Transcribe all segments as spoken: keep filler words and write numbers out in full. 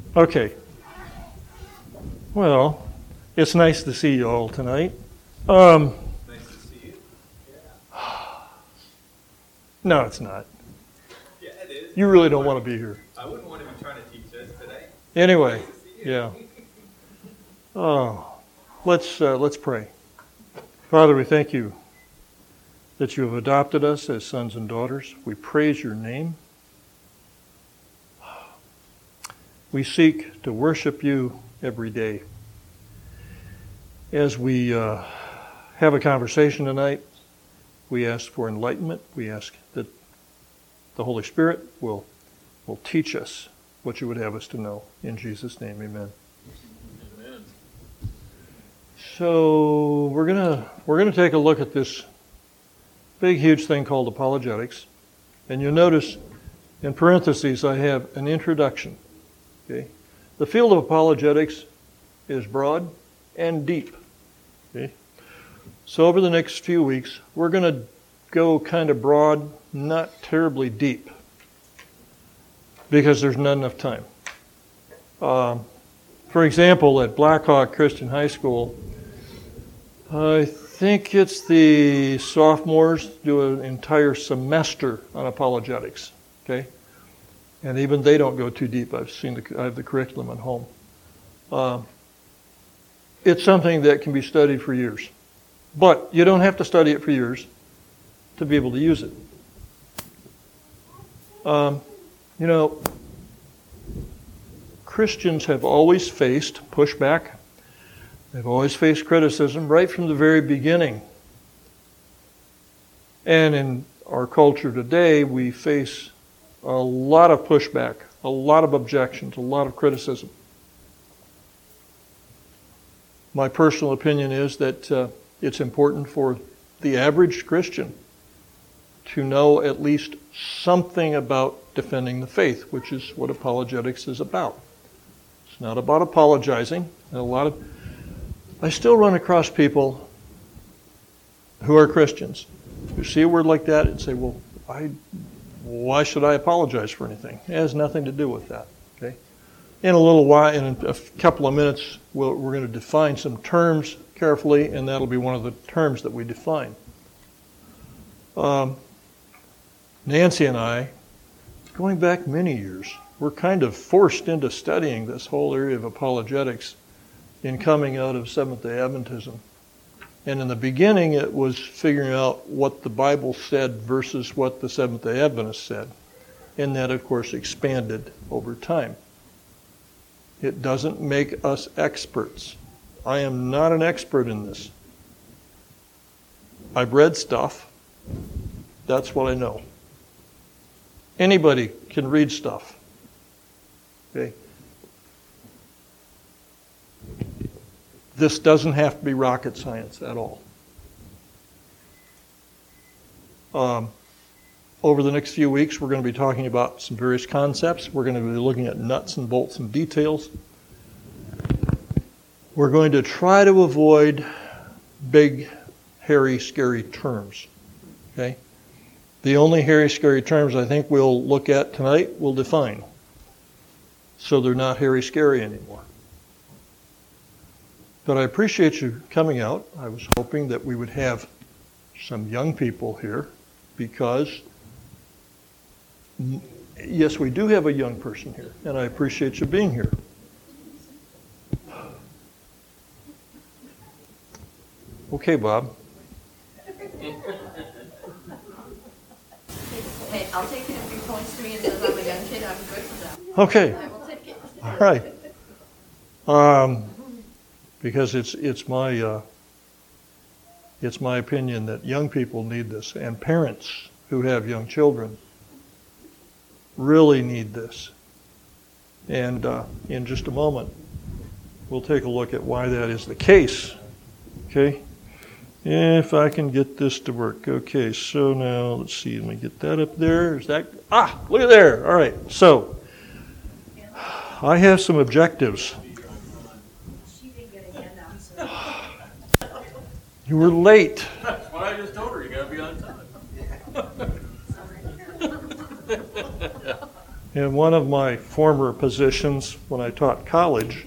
Okay. Well, it's nice to see you all tonight. Um, Nice to see you. no, it's not. Yeah, it is. You really don't want to be here. I wouldn't want to be trying to teach us today. Anyway, Nice to see you. yeah. Oh, let's uh, let's pray. Father, we thank you that you have adopted us as sons and daughters. We praise your name. We seek to worship you every day. As we uh, have a conversation tonight, we ask for enlightenment. We ask that the Holy Spirit will will teach us what you would have us to know. In Jesus' name, amen. Amen. So we're gonna we're gonna take a look at this big, huge thing called apologetics, and you'll notice in parentheses I have an introduction. Okay, the field of apologetics is broad and deep. Okay, so over the next few weeks we're gonna go kind of broad, not terribly deep, because there's not enough time. Um, for example, at Blackhawk Christian High School, I think it's the sophomores do an entire semester on apologetics, okay? And even they don't go too deep. I've seen the, I have the curriculum at home. Uh, it's something that can be studied for years. But you don't have to study it for years to be able to use it. Um, you know, Christians have always faced pushback. They've always faced criticism right from the very beginning. And in our culture today, we face a lot of pushback, a lot of objections, a lot of criticism. My personal opinion is that uh, it's important for the average Christian to know at least something about defending the faith, which is what apologetics is about. It's not about apologizing. And a lot of I still run across people who are Christians who see a word like that and say, well, I, why should I apologize for anything? It has nothing to do with that. Okay. In a little while, in a couple of minutes, we'll, we're going to define some terms carefully, and that'll be one of the terms that we define. Um, Nancy and I, going back many years, were kind of forced into studying this whole area of apologetics in coming out of Seventh-day Adventism. And in the beginning, it was figuring out what the Bible said versus what the Seventh-day Adventists said. And that, of course, expanded over time. It doesn't make us experts. I am not an expert in this. I've read stuff. That's what I know. Anybody can read stuff. Okay? This doesn't have to be rocket science at all. Um, over the next few weeks, we're going to be talking about some various concepts. We're going to be looking at nuts and bolts and details. We're going to try to avoid big, hairy, scary terms. Okay? The only hairy, scary terms I think we'll look at tonight we'll define. So they're not hairy, scary anymore. But I appreciate you coming out. I was hoping that we would have some young people here because, yes, we do have a young person here, and I appreciate you being here. Okay, Bob. Hey, I'll take it if he points to me and says I'm a young kid. I'm good for that. Okay. I will take it. All right. Um, because it's it's my uh, it's my opinion that young people need this, and parents who have young children really need this. And uh, in just a moment, we'll take a look at why that is the case. Okay. If I can get this to work. Okay, so now let's see. Let me get that up there. Is that ah? Look at there. All right. So I have some objectives. You were late. That's what I just told her. You got to be on time. In one of my former positions when I taught college,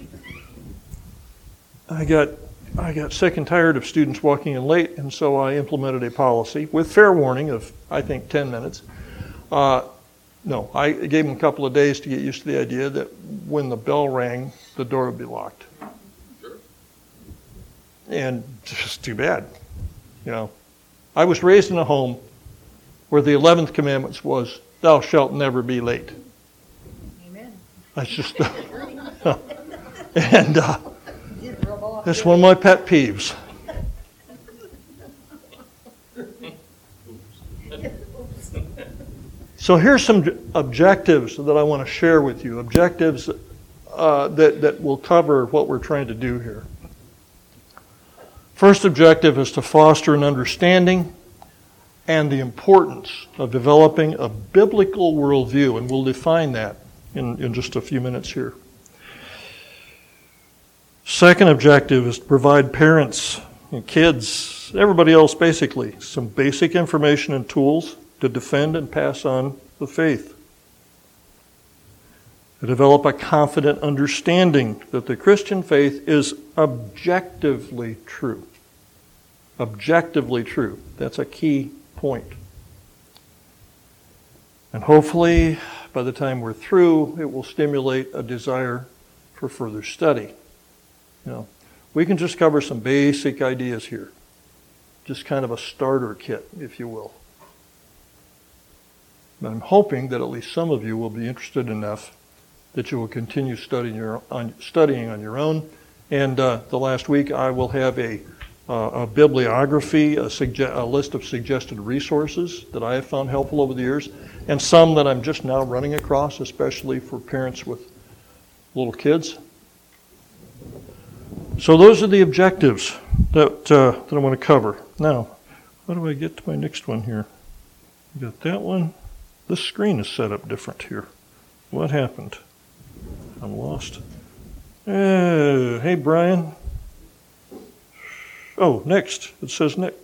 I got I got sick and tired of students walking in late, and so I implemented a policy with fair warning of, I think, ten minutes. Uh, no, I gave them a couple of days to get used to the idea that when the bell rang, the door would be locked. Sure. And just too bad. You know, I was raised in a home where the eleventh commandment was, thou shalt never be late. Amen. That's just, and uh, it's one of my pet peeves. So here's some objectives that I want to share with you, objectives uh, that, that will cover what we're trying to do here. First objective is to foster an understanding and the importance of developing a biblical worldview, and we'll define that in, in just a few minutes here. Second objective is to provide parents and kids, everybody else basically, some basic information and tools to defend and pass on the faith. To develop a confident understanding that the Christian faith is objectively true. Objectively true. That's a key point. And hopefully, by the time we're through, it will stimulate a desire for further study. You know, we can just cover some basic ideas here. Just kind of a starter kit, if you will. But I'm hoping that at least some of you will be interested enough that you will continue studying, your, on, studying on your own. And uh, the last week I will have a, uh, a bibliography, a, suge- a list of suggested resources that I have found helpful over the years, and some that I'm just now running across, especially for parents with little kids. So those are the objectives that uh, that I want to cover. Now, how do I get to my next one here? Got that one. This screen is set up different here. What happened? I'm lost. Uh, hey, Brian. Oh, next. It says next.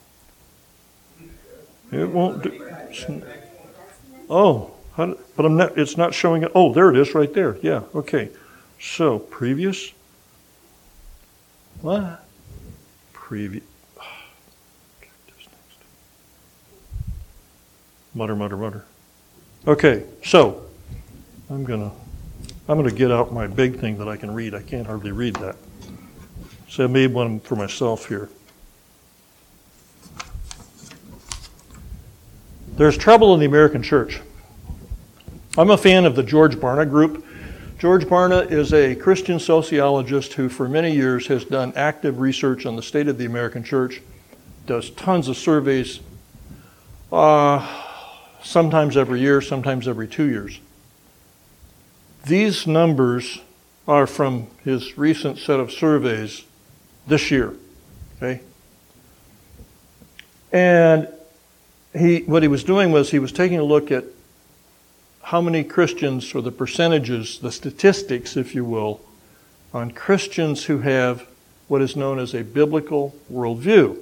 It won't do. Oh, how do, but I'm not. It's not showing it. Oh, there it is, right there. Yeah. Okay. So previous. What? Previous. Mutter, mutter, mutter. Okay, so I'm gonna I'm gonna get out my big thing that I can read. I can't hardly read that. So I made one for myself here. There's trouble in the American church. I'm a fan of the George Barna group. George Barna is a Christian sociologist who for many years has done active research on the state of the American church, does tons of surveys, uh, sometimes every year, sometimes every two years. These numbers are from his recent set of surveys this year, okay? And he, what he was doing was he was taking a look at how many Christians, or the percentages, the statistics, if you will, on Christians who have what is known as a biblical worldview.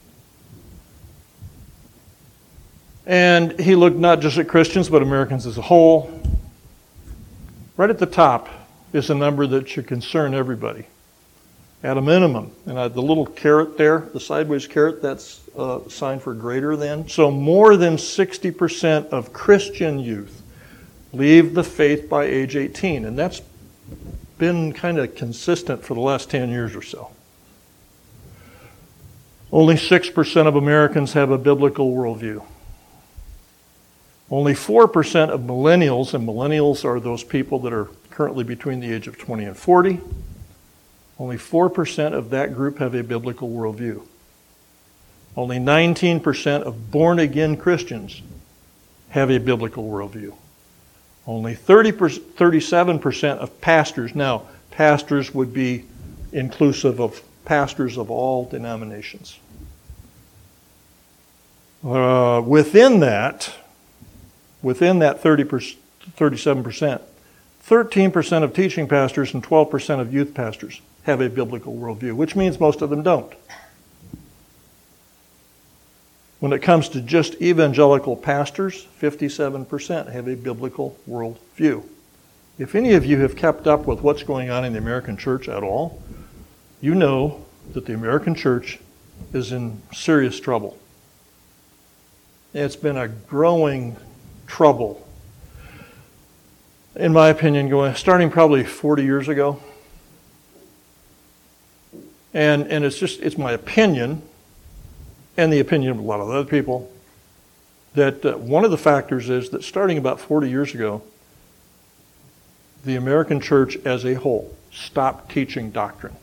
And he looked not just at Christians, but Americans as a whole. Right at the top is a number that should concern everybody. At a minimum, and the little caret there, the sideways caret, that's a sign for greater than. So more than sixty percent of Christian youth leave the faith by age eighteen, and that's been kind of consistent for the last ten years or so. Only six percent of Americans have a biblical worldview. Only four percent of millennials, and millennials are those people that are currently between the age of twenty and forty, only four percent of that group have a biblical worldview. Only nineteen percent of born-again Christians have a biblical worldview. Only thirty, thirty-seven percent of pastors, now pastors would be inclusive of pastors of all denominations. Uh, within that, within that thirty, thirty-seven percent, thirteen percent of teaching pastors and twelve percent of youth pastors have a biblical worldview, which means most of them don't. When it comes to just evangelical pastors, fifty-seven percent have a biblical worldview. If any of you have kept up with what's going on in the American church at all, you know that the American church is in serious trouble. It's been a growing trouble, in my opinion, going starting probably forty years ago. And and it's just it's my opinion, and the opinion of a lot of other people, that uh, one of the factors is that starting about forty years ago, the American church as a whole stopped teaching doctrine.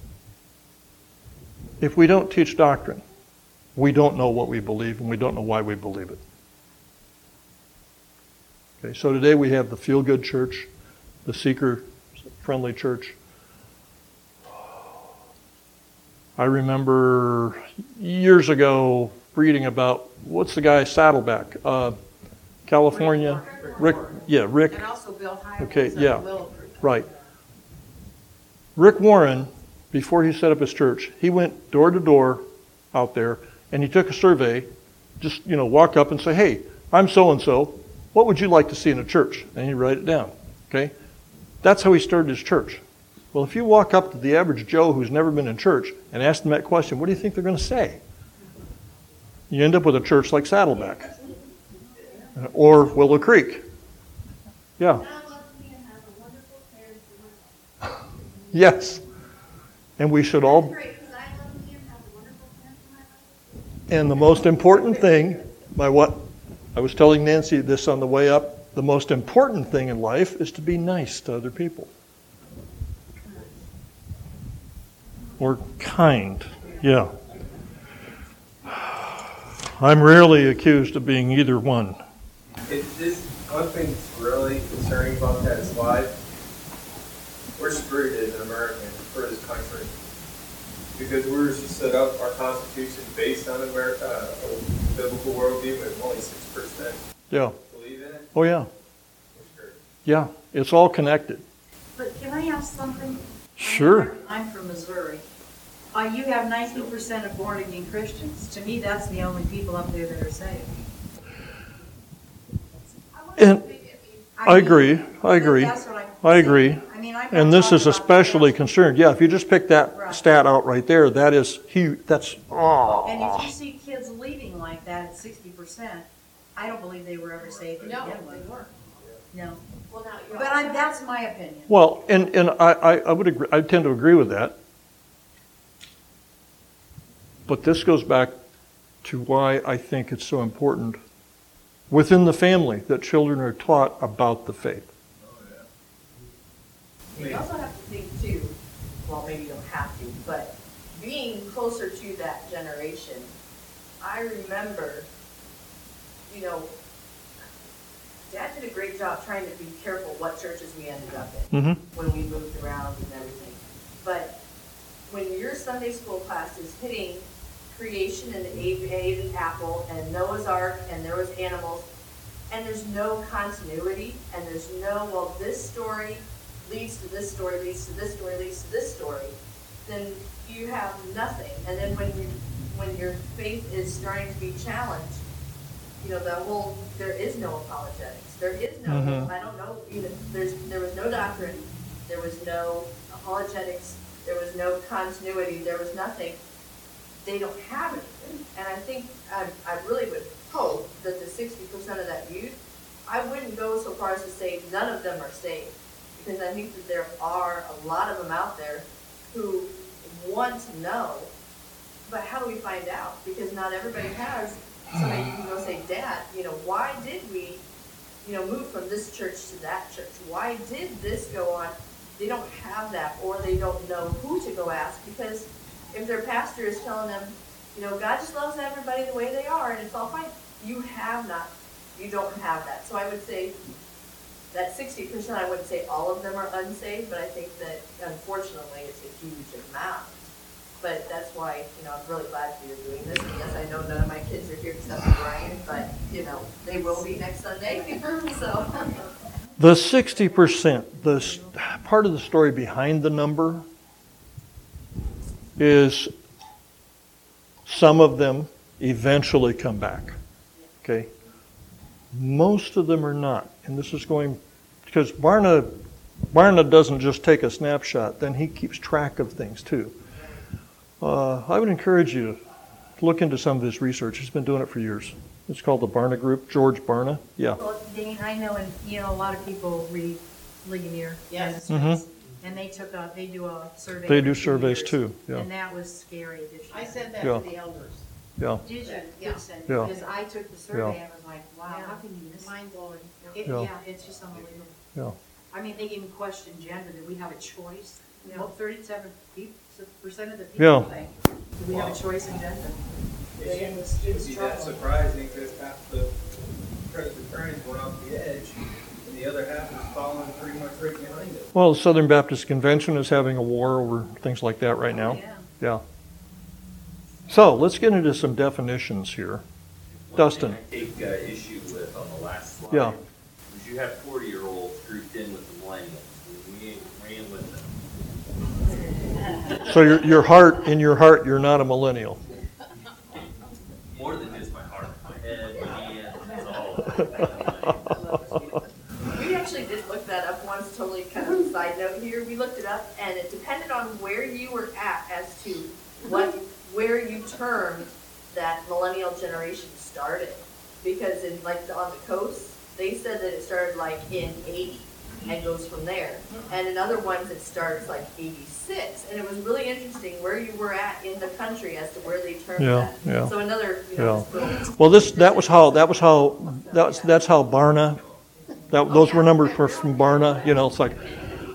If we don't teach doctrine, we don't know what we believe, and we don't know why we believe it. Okay, so today we have the feel-good church, the seeker-friendly church. I remember years ago reading about, what's the guy, Saddleback, uh, California? Rick, yeah, Rick. And also Bill Hybels. Okay, and yeah, Will- right. Rick Warren, before he set up his church, he went door to door out there, and he took a survey, just, you know, walk up and say, hey, I'm so-and-so, what would you like to see in a church? And he'd write it down, okay? That's how he started his church. Well, if you walk up to the average Joe who's never been in church and ask them that question, what do you think they're going to say? You end up with a church like Saddleback or Willow Creek. Yeah. Yes. And we should all... And the most important thing, by what I was telling Nancy this on the way up, the most important thing in life is to be nice to other people. Or kind, yeah. I'm rarely accused of being either one. It's just one thing that's really concerning about that slide. We're screwed as an American for this country because we were just set up our Constitution based on America, a biblical worldview, with only six percent. Yeah. Believe in it. Oh yeah. We're screwed. Yeah. It's all connected. But can I ask something? Sure. I'm from Missouri. Uh, you have nineteen percent of born-again Christians. To me, that's the only people up there that are saved. And I mean, agree. I agree. That's what I'm I agree. saying. I mean, I'm not And this talking is about especially the concerned. Yeah, if you just pick that Right. stat out right there, that is huge. That's, oh. And if you see kids leaving like that at sixty percent, I don't believe they were ever saved to No, begin they with. weren't. No. Well, now, you But I, that's my opinion. Well, and, and I, I, I would agree, I tend to agree with that. But this goes back to why I think it's so important within the family that children are taught about the faith. You also have to think too, well, maybe you don't have to, but being closer to that generation, I remember, you know, Dad did a great job trying to be careful what churches we ended up in Mm-hmm. when we moved around and everything. But when your Sunday school class is hitting creation and Abe and Apple and Noah's Ark and there was animals, and there's no continuity, and there's no, well, this story leads to this story, leads to this story, leads to this story, then you have nothing. And then when you, when your faith is starting to be challenged, you know, the whole, there is no apologetics. There is no, Mhm. I don't know, you know, there's, there was no doctrine, there was no apologetics, there was no continuity, there was nothing. They don't have anything. And I think, I, I really would hope that the sixty percent of that youth, I wouldn't go so far as to say none of them are saved. Because I think that there are a lot of them out there who want to know, but how do we find out? Because not everybody has somebody you can go say, Dad, you know, why did we, you know, move from this church to that church? Why did this go on? They don't have that, or they don't know who to go ask, because if their pastor is telling them, you know, God just loves everybody the way they are and it's all fine, you have not, you don't have that. So I would say that sixty percent, I wouldn't say all of them are unsaved, but I think that unfortunately it's a huge amount. But that's why, you know, I'm really glad you're doing this. And yes, I know none of my kids are here except for Brian, but, you know, they will be next Sunday, so. The sixty percent, the s- part of the story behind the number is some of them eventually come back. Okay? Most of them are not. And this is going, because Barna, Barna doesn't just take a snapshot, then he keeps track of things too. Uh, I would encourage you to look into some of his research. He's been doing it for years. It's called the Barna Group, George Barna. Yeah. Well, Dane, I know, and you know, a lot of people read Ligonier. Yes. Ministries, and they took a, they do a survey. They every do two surveys years, too, yeah. And that was scary this year. I said that Yeah. to the elders. Yeah. Did you? Yeah. Good sense, Yeah. because I took the survey and was like, wow, how can you miss? Mind blowing. It, Yeah. yeah, it's just unbelievable. Yeah. I mean, they even question gender. Do we have a choice? Yeah. Well, thirty-seven percent of the people Yeah. think, do we have a choice in gender? It shouldn't be that surprising because half the Presbyterians went off the edge and the other half is following pretty much right behind it. Well, the Southern Baptist Convention is having a war over things like that right now. Yeah. Yeah. So let's get into some definitions here. Dustin. One thing I take uh, issue with on the last slide Yeah. is you have forty-year-olds grouped in with the millennials. We ain't ran with them. So your your heart, in your heart, you're not a millennial. More than just my heart, my head, my hands, it's all. We actually did look that up once, totally kind of a side note here. We looked it up, and it depended on where you were at as to what, where you termed that millennial generation started. Because in, like, on the coast, they said that it started like in eighty and goes from there. And in other ones, it starts like eighty-six. And it was really interesting where you were at in the country as to where they termed Yeah, that. yeah. So another, you know, just little- Well, this that was how that was how that's that's how Barna. That those were numbers for, from Barna. You know, it's like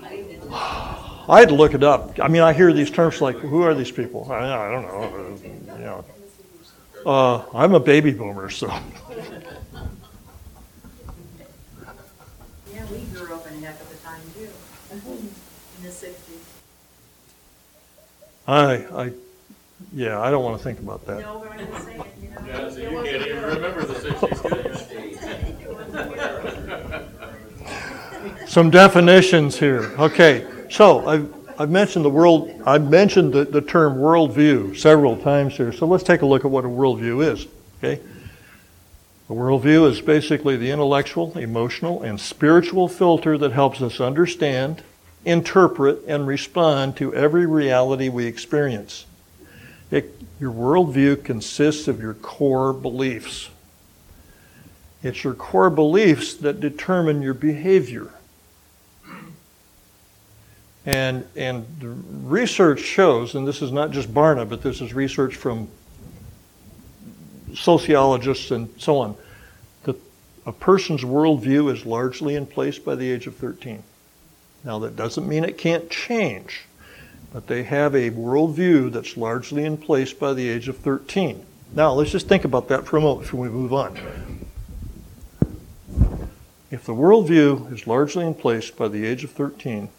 I had to look it up. I mean, I hear these terms like, who are these people? I, I don't know. You know, uh, I'm a baby boomer, so. Yeah, we grew up in a heck of a time too, in the sixties. I, I, yeah, I don't want to think about that. No, but I'm just saying, you know. Yeah, so you can't even remember the sixties, could you? Some definitions here. Okay, so I've, I've mentioned the world, I've mentioned the, the term worldview several times here. So let's take a look at what a worldview is. Okay, a worldview is basically the intellectual, emotional, and spiritual filter that helps us understand, interpret, and respond to every reality we experience. It, your worldview consists of your core beliefs. It's your core beliefs that determine your behavior. And, and the research shows, and this is not just Barna, but this is research from sociologists and so on, that a person's worldview is largely in place by the age of thirteen. Now, that doesn't mean it can't change, but they have a worldview that's largely in place by the age of thirteen. Now, let's just think about that for a moment before we move on. If the worldview is largely in place by the age of thirteen,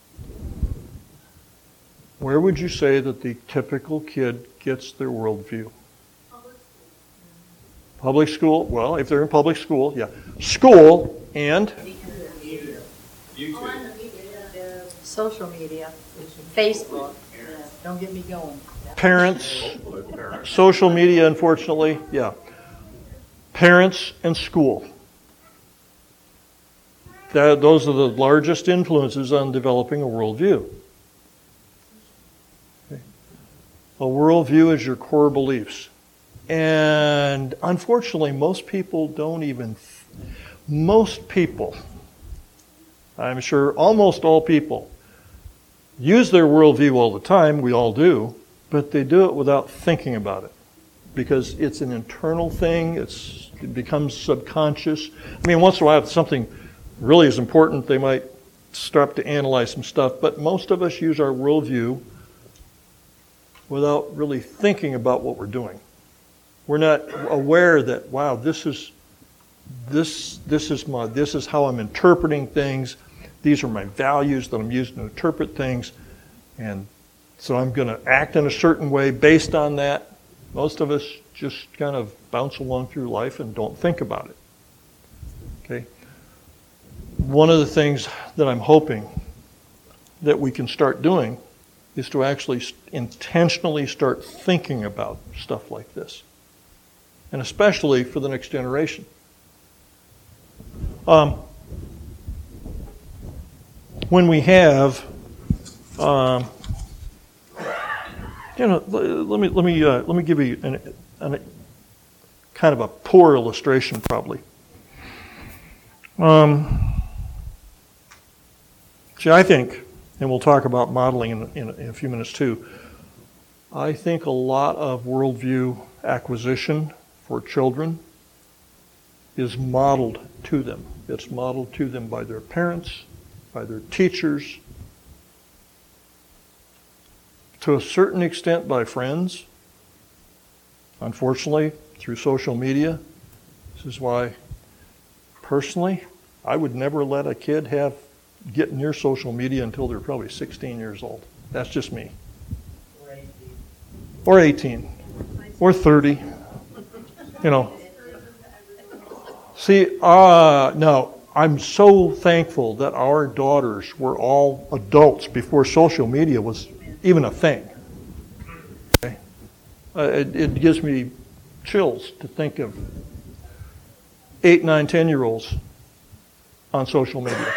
where would you say that the typical kid gets their worldview? Public school. Well, if they're in public school, yeah. School and YouTube. Social media, Facebook, don't get me going. parents, social media, unfortunately, yeah. Parents and school. That, those are the largest influences on developing a worldview. Okay. A worldview is your core beliefs. And unfortunately, most people don't even, most people, I'm sure almost all people, use their worldview all the time, we all do, but they do it without thinking about it. Because it's an internal thing, it's, it becomes subconscious. I mean, once in a while, if something really is important, they might stop to analyze some stuff, but most of us use our worldview without really thinking about what we're doing. We're not aware that, wow, this is this this is my this is how I'm interpreting things. These are my values that I'm using to interpret things, and so I'm going to act in a certain way based on that. Most of us just kind of bounce along through life and don't think about it. Okay. One of the things that I'm hoping that we can start doing is to actually intentionally start thinking about stuff like this. and especially for the next generation. Um, when we have, um, you know, let me let me uh, let me give you an, an, kind of a poor illustration, probably. Um, see, I think, and we'll talk about modeling in, in, in a few minutes too. I think a lot of worldview acquisition for children is modeled to them. It's modeled to them by their parents, by their teachers, to a certain extent by friends. Unfortunately, through social media. This is why, personally, I would never let a kid have get near social media until they're probably sixteen years old. That's just me. Or eighteen. Or thirty. You know. See, uh, no, I'm so thankful that our daughters were all adults before social media was even a thing. Okay? Uh, it, it gives me chills to think of eight, nine, ten-year-olds on social media.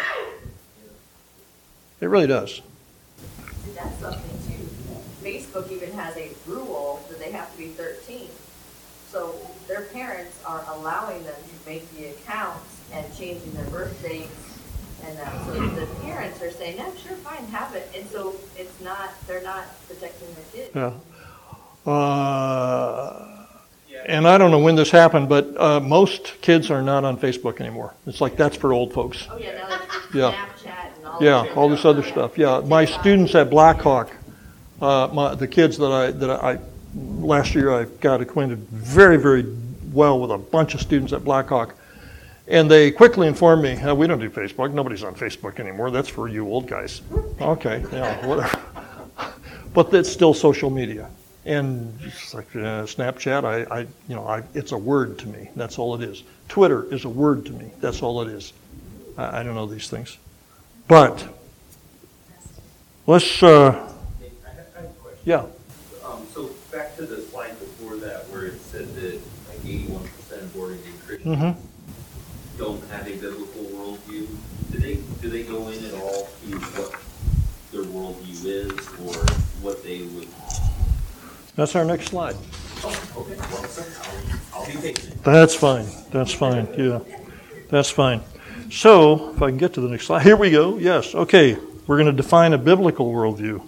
It really does. And that's something too. Facebook even has a rule that they have to be thirteen. So their parents are allowing them to make the accounts and changing their birth dates and that. So the parents are saying, "No, sure, fine, have it." And so it's not, they're not protecting their kids. Yeah. Uh, and I don't know when this happened, but uh, most kids are not on Facebook anymore. It's like that's for old folks. Oh yeah, now that's just Yeah. Snapchat and all. Yeah, this all this other stuff. Yeah, my students at Blackhawk, uh, my, the kids that I that I last year I got acquainted very very well with a bunch of students at Blackhawk, and they quickly informed me, oh, "We don't do Facebook. Nobody's on Facebook anymore. That's for you old guys." Okay, yeah, whatever. But that's still social media, and just like uh, Snapchat, I, I you know, I, it's a word to me. That's all it is. Twitter is a word to me. That's all it is. I, I don't know these things. But let's, uh, I have, I have a question. yeah. Um, so back to the slide before that where it said that like eighty-one percent of born again Christians Mm-hmm. don't have a biblical worldview. Do they do they go in at all to what their worldview is or what they would? That's our next slide. Oh, okay. Well, sir, I'll, I'll be patient. That's fine. That's fine. Yeah, that's fine. So, if I can get to the next slide. Here we go. Yes. Okay. We're going to define a biblical worldview.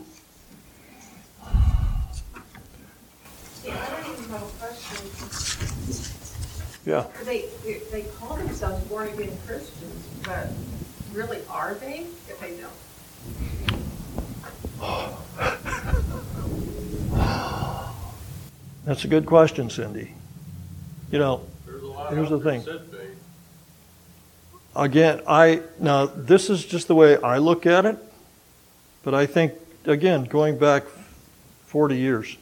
Yeah, I don't even have a question. Yeah. They, they they call themselves born again Christians, but really are they if they don't? That's a good question, Cindy. You know, There's a lot Here's out the there thing. that said faith. again, I now this is just the way I look at it, but I think again, going back forty years,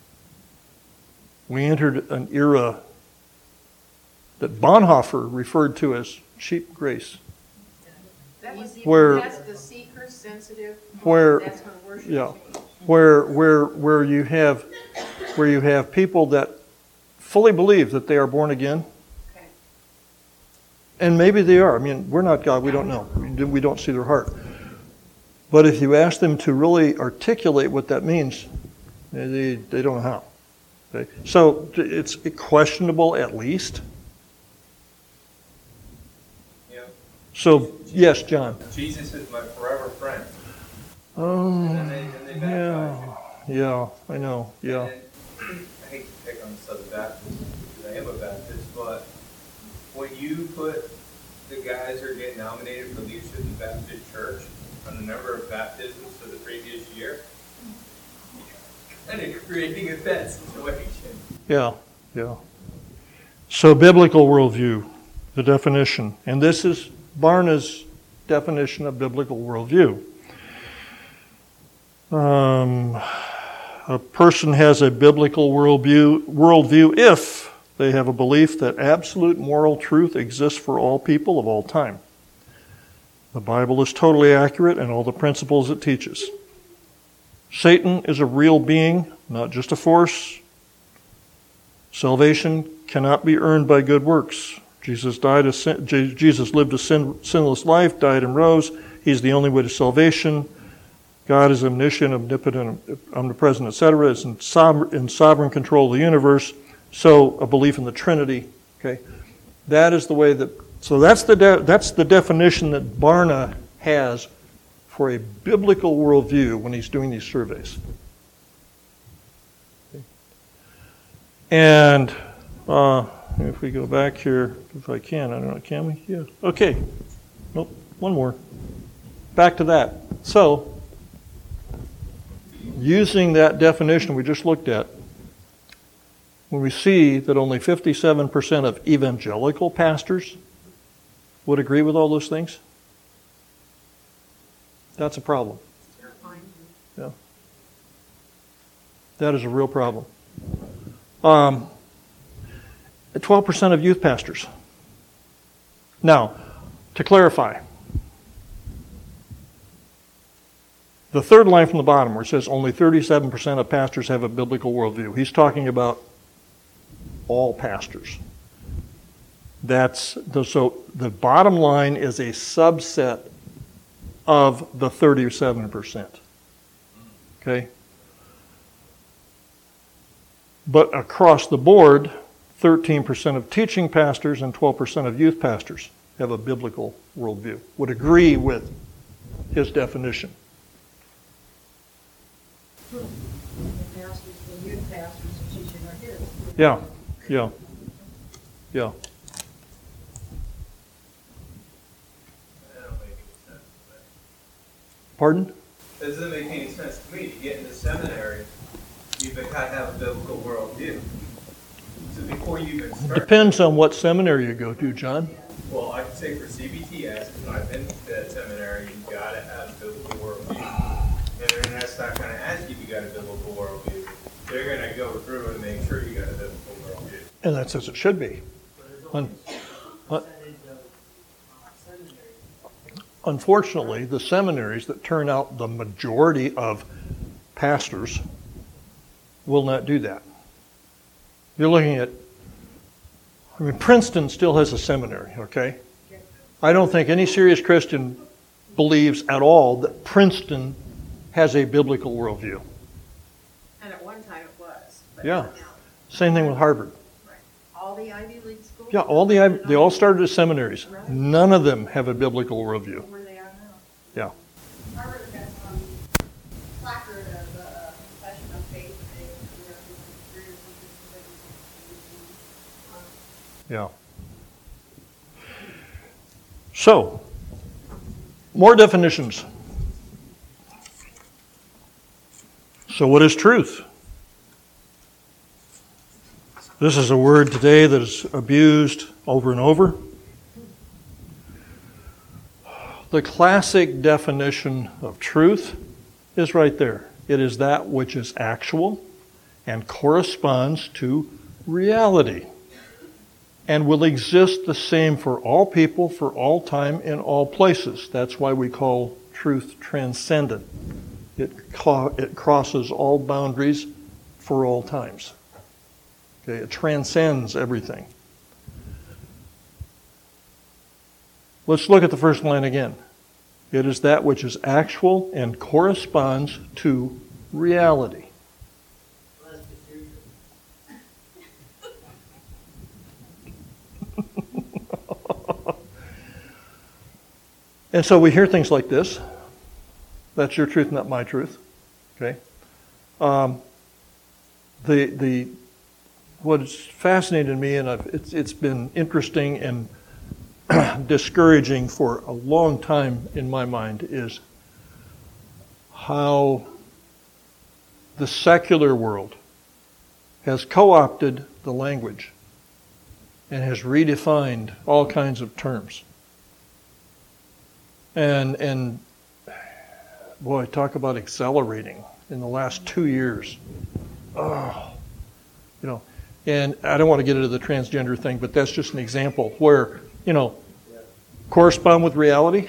we entered an era that Bonhoeffer referred to as cheap grace, That was, Where- that's the seeker sensitive. where That's her worship. yeah, where where where you have where you have people that fully believe that they are born again, Okay. and maybe they are. I mean, we're not God; we don't know. We do- we don't see their heart. But if you ask them to really articulate what that means, they they don't know how. Okay? So it's questionable at least. Yeah. So yes, John. Jesus is my forever friend. Oh, And then they, and they baptize you. yeah, yeah, I know, yeah. And I hate to pick on the Southern Baptist because I am a Baptist, but when you put the guys who are getting nominated for leadership in the Baptist church on the number of baptisms for the previous year, and it's creating a bad situation. Yeah, yeah. So biblical worldview, the definition, and this is Barna's definition of biblical worldview. Um, a person has a biblical worldview, worldview if they have a belief that absolute moral truth exists for all people of all time. The Bible is totally accurate in all the principles it teaches. Satan is a real being, not just a force. Salvation cannot be earned by good works. Jesus died a sin, Jesus lived a sin, sinless life, died and rose. He's the only way to salvation. God is omniscient, omnipotent, omnipresent, et cetera, is in sovereign, in sovereign control of the universe. So a belief in the Trinity. Okay, that is the way that. So that's the de, that's the definition that Barna has for a biblical worldview when he's doing these surveys. Okay. And uh, if we go back here, if I can, I don't know, can we? Yeah. Okay. Nope. One more. Back to that. So. Using that definition we just looked at, when we see that only fifty-seven percent of evangelical pastors would agree with all those things, that's a problem. Yeah. That is a real problem. Um, twelve percent of youth pastors. Now, to clarify, the third line from the bottom where it says only thirty-seven percent of pastors have a biblical worldview. He's talking about all pastors. That's the, so the bottom line is a subset of the thirty-seven percent. Okay? But across the board, thirteen percent of teaching pastors and twelve percent of youth pastors have a biblical worldview, would agree with his definition. The pastors, the youth pastors are teaching our kids. Yeah, yeah, yeah. That don't make any sense to me. Pardon? That doesn't make any sense to me. To get into seminary, you've got to have a biblical worldview. So before you even start... Depends on what seminary you go to, John. Well, I can say for C B T S, when I've been to that seminary, you've got to have a biblical worldview. And they're that's not going to ask you if you got a biblical worldview. They're going to go through and make sure you got a biblical worldview. And that's as it should be. Un- un- Unfortunately, the seminaries that turn out the majority of pastors will not do that. You're looking at, I mean, Princeton still has a seminary, okay? I don't think any serious Christian believes at all that Princeton has a biblical worldview. And at one time it was. But Yeah. not now. Same thing with Harvard. Right. All the Ivy League schools? Yeah, all the they all started as seminaries. None of them have a biblical worldview. Where they are now. Yeah. Harvard has um, placard of uh, confession of faith. They, you know, three or something. Yeah. So, more definitions. So what is truth? This is a word today that is abused over and over. The classic definition of truth is right there. It is that which is actual and corresponds to reality and will exist the same for all people, for all time, in all places. That's why we call truth transcendent. It, it crosses all boundaries for all times. Okay, it transcends everything. Let's look at the first line again. It is that which is actual and corresponds to reality. And so we hear things like this. That's your truth, not my truth. Okay. Um, the the what has fascinated me, and I've, it's it's been interesting and discouraging for a long time in my mind, is how the secular world has co-opted the language and has redefined all kinds of terms. And and boy, talk about accelerating in the last two years. Oh, you know, and I don't want to get into the transgender thing, but that's just an example where, you know, correspond with reality.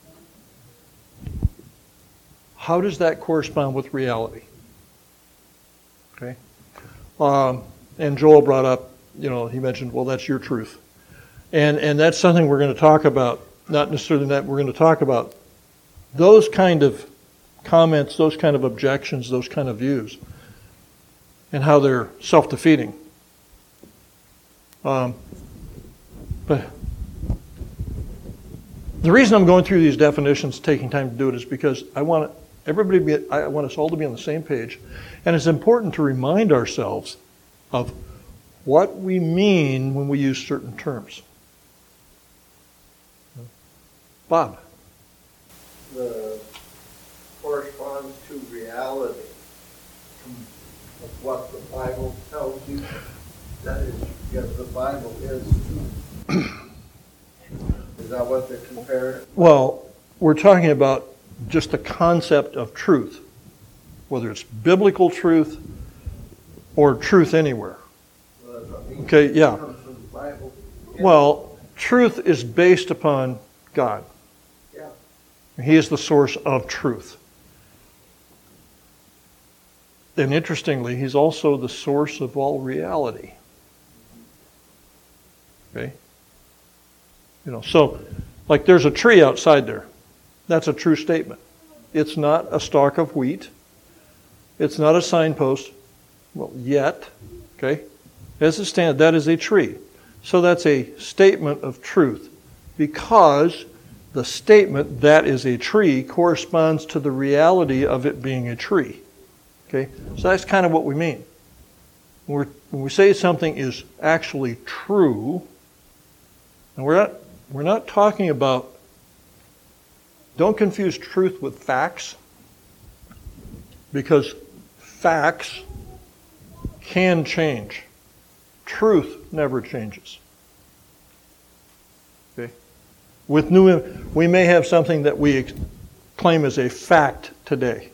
How does that correspond with reality? Okay. Um, and Joel brought up, you know, he mentioned, well, that's your truth. And and that's something we're going to talk about, not necessarily that, we're going to talk about those kind of comments, those kind of objections, those kind of views, and how they're self-defeating. Um, but the reason I'm going through these definitions, taking time to do it, is because I want everybody to be, I want us all to be on the same page, and it's important to remind ourselves of what we mean when we use certain terms. Bob. The corresponds to reality of what the Bible tells you. That is, because the Bible is true. Is that what they're comparing? Well, we're talking about just the concept of truth, whether it's biblical truth or truth anywhere. Well, that's what I mean. Okay, yeah. It comes from the Bible. Well, truth is based upon God. Yeah. He is the source of truth. And interestingly, He's also the source of all reality. Okay? You know, so, like there's a tree outside there. That's a true statement. It's not a stalk of wheat. It's not a signpost. Well, yet, okay? As it stands, that is a tree. So that's a statement of truth, because the statement, that is a tree, corresponds to the reality of it being a tree. Okay? So that's kind of what we mean. When, we're, when we say something is actually true, and we're not, we're not talking about, don't confuse truth with facts, because facts can change. Truth never changes. Okay? With new, we may have something that we claim as a fact today.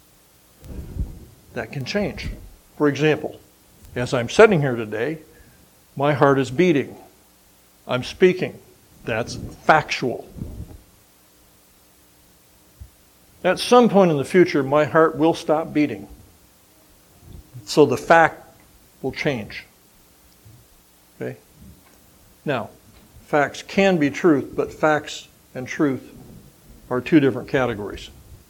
That can change. For example, as I'm sitting here today, my heart is beating. I'm speaking. That's factual. At some point in the future, my heart will stop beating. So the fact will change. Okay? Now, facts can be truth, but facts and truth are two different categories.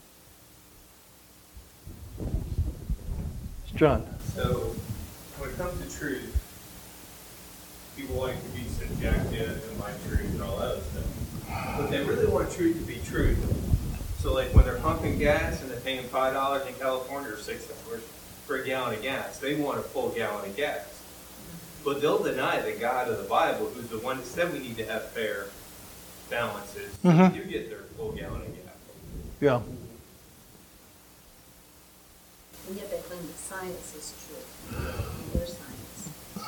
John. So, when it comes to truth, people want it to be subjective and my truth and all that other stuff. But they really want truth to be truth. So, like when they're pumping gas and they're paying five dollars in California or six dollars for a gallon of gas, they want a full gallon of gas. But they'll deny the God of the Bible, who's the one that said we need to have fair balances. So Mm-hmm. you get their full gallon of gas. Yeah. And yet they claim that science is true. Their science.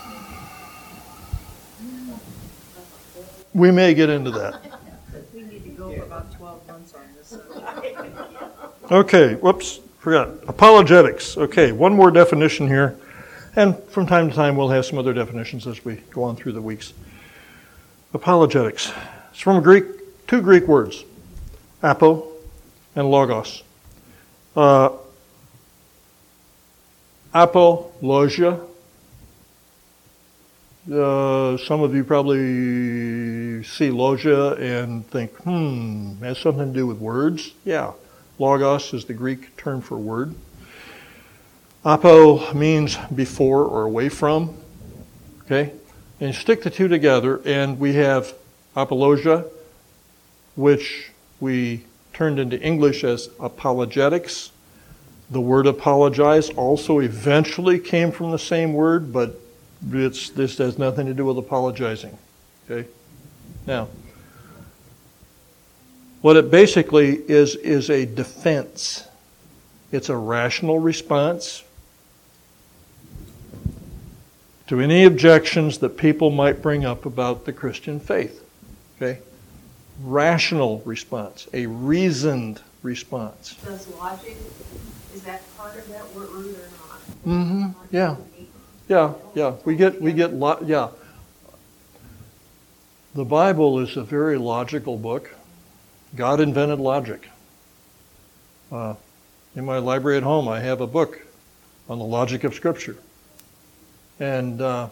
We may get into that. We need to go for about twelve months on this. Okay, whoops, forgot. Apologetics. Okay, one more definition here. And from time to time, we'll have some other definitions as we go on through the weeks. Apologetics. It's from Greek, two Greek words, apo and logos. Uh, apologia. Uh, some of you probably see logia and think, hmm, has something to do with words? Yeah. Logos is the Greek term for word. Apo means before or away from. Okay? And you stick the two together, and we have apologia, which we turned into English as apologetics. The word apologize also eventually came from the same word, but it's, this has nothing to do with apologizing. Okay? Now, what it basically is, is a defense. It's a rational response to any objections that people might bring up about the Christian faith. Okay? Rational response, a reasoned response. Does logic, is that part of that word root or not? Mm-hmm. Yeah. Yeah, yeah. We get we get lo- yeah. The Bible is a very logical book. God invented logic. Uh, in my library at home, I have a book on the logic of Scripture. And uh,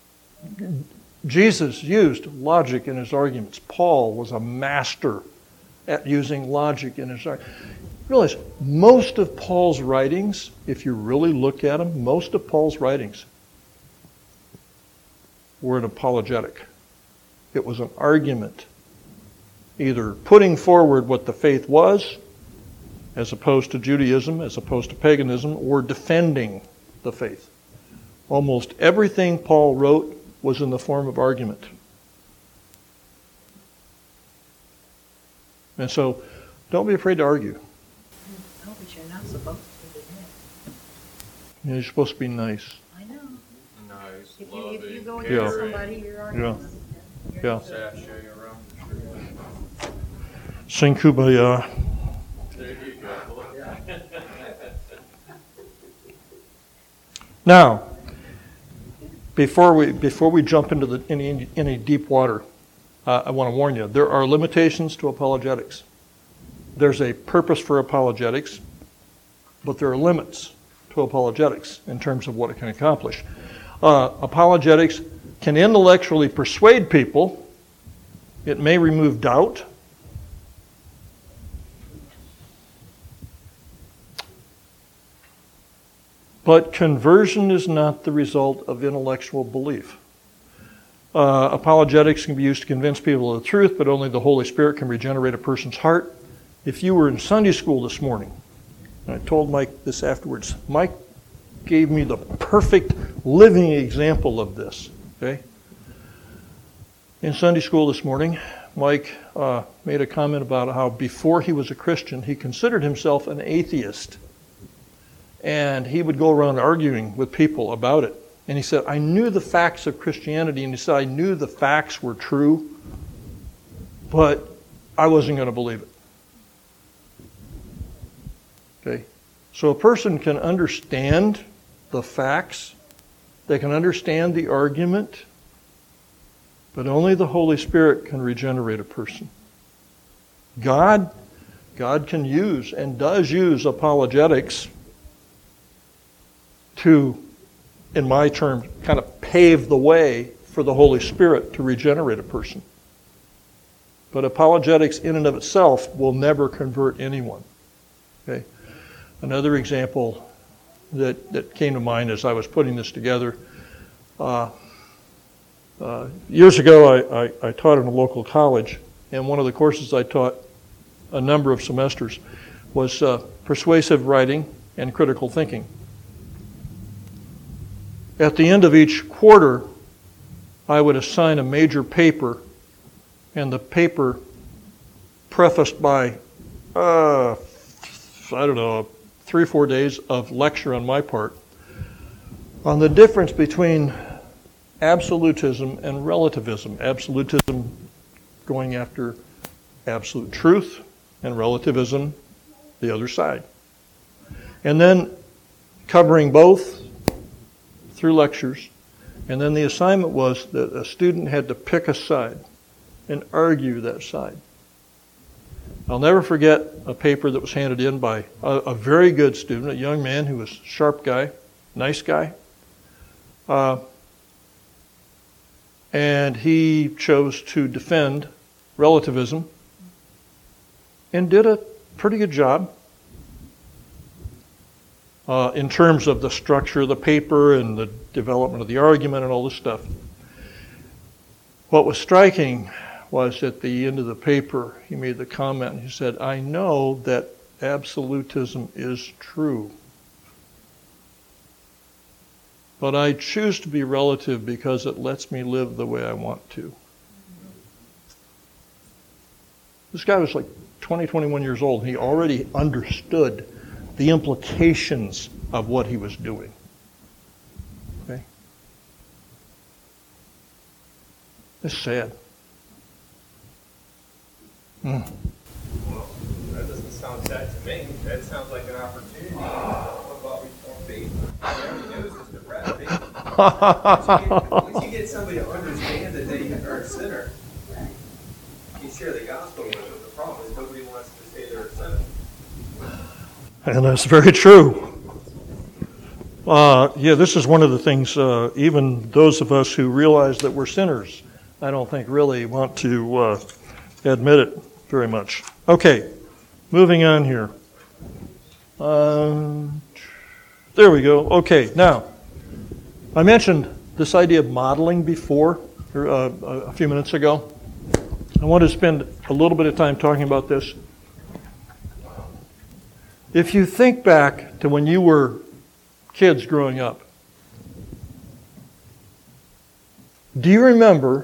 Jesus used logic in his arguments. Paul was a master at using logic in his arguments. Realize, most of Paul's writings, if you really look at them, most of Paul's writings were an apologetic. It was an argument, either putting forward what the faith was, as opposed to Judaism, as opposed to paganism, or defending the faith. Almost everything Paul wrote was in the form of argument. And so, don't be afraid to argue. No, but you're not supposed to be that. You're supposed to be nice. I know. Nice, If you, if you loving, go Yeah. against somebody, you're arguing. Yeah. You're- Yeah. sashay around the tree. Sing Kumbaya. There you go. Now, before we before we jump into the any any deep water, uh, I want to warn you: there are limitations to apologetics. There's a purpose for apologetics, but there are limits to apologetics in terms of what it can accomplish. Uh, apologetics can intellectually persuade people. It may remove doubt. But conversion is not the result of intellectual belief. Uh, apologetics can be used to convince people of the truth, but only the Holy Spirit can regenerate a person's heart. If you were in Sunday school this morning, and I told Mike this afterwards, Mike gave me the perfect living example of this. Okay? In Sunday school this morning, Mike uh, made a comment about how before he was a Christian, he considered himself an atheist. And he would go around arguing with people about it. And he said, I knew the facts of Christianity, and he said, I knew the facts were true, but I wasn't going to believe it. Okay? So a person can understand the facts, they can understand the argument, but only the Holy Spirit can regenerate a person. God, God can use and does use apologetics to, in my terms, kind of pave the way for the Holy Spirit to regenerate a person. But apologetics in and of itself will never convert anyone. Okay? Another example that, that came to mind as I was putting this together, uh, uh, years ago I, I, I taught in a local college, and one of the courses I taught a number of semesters was uh, persuasive writing and critical thinking. At the end of each quarter, I would assign a major paper, and the paper prefaced by, uh, I don't know, three or four days of lecture on my part on the difference between absolutism and relativism. Absolutism going after absolute truth, and relativism the other side. And then covering both through lectures, and then the assignment was that a student had to pick a side and argue that side. I'll never forget a paper that was handed in by a, a very good student, a young man who was a sharp guy, nice guy. Uh, and he chose to defend relativism and did a pretty good job. Uh, in terms of the structure of the paper and the development of the argument and all this stuff. What was striking was at the end of the paper, he made the comment, and he said, I know that absolutism is true, but I choose to be relative because it lets me live the way I want to. This guy was like twenty, twenty-one years old, and he already understood the implications of what he was doing. Okay? It's sad. Mm. Well, that doesn't sound sad to me. That sounds like an opportunity. What about Reformed faith? Everybody knows it's the red faith. Once you get somebody to understand that they are a sinner, you share the gospel with them. The problem is nobody wants to say they're a sinner. And that's very true. Uh, yeah, this is one of the things, uh, even those of us who realize that we're sinners, I don't think really want to uh, admit it very much. Okay, moving on here. Um, there we go. Okay, now, I mentioned this idea of modeling before, or, uh, a few minutes ago. I want to spend a little bit of time talking about this. If you think back to when you were kids growing up, do you remember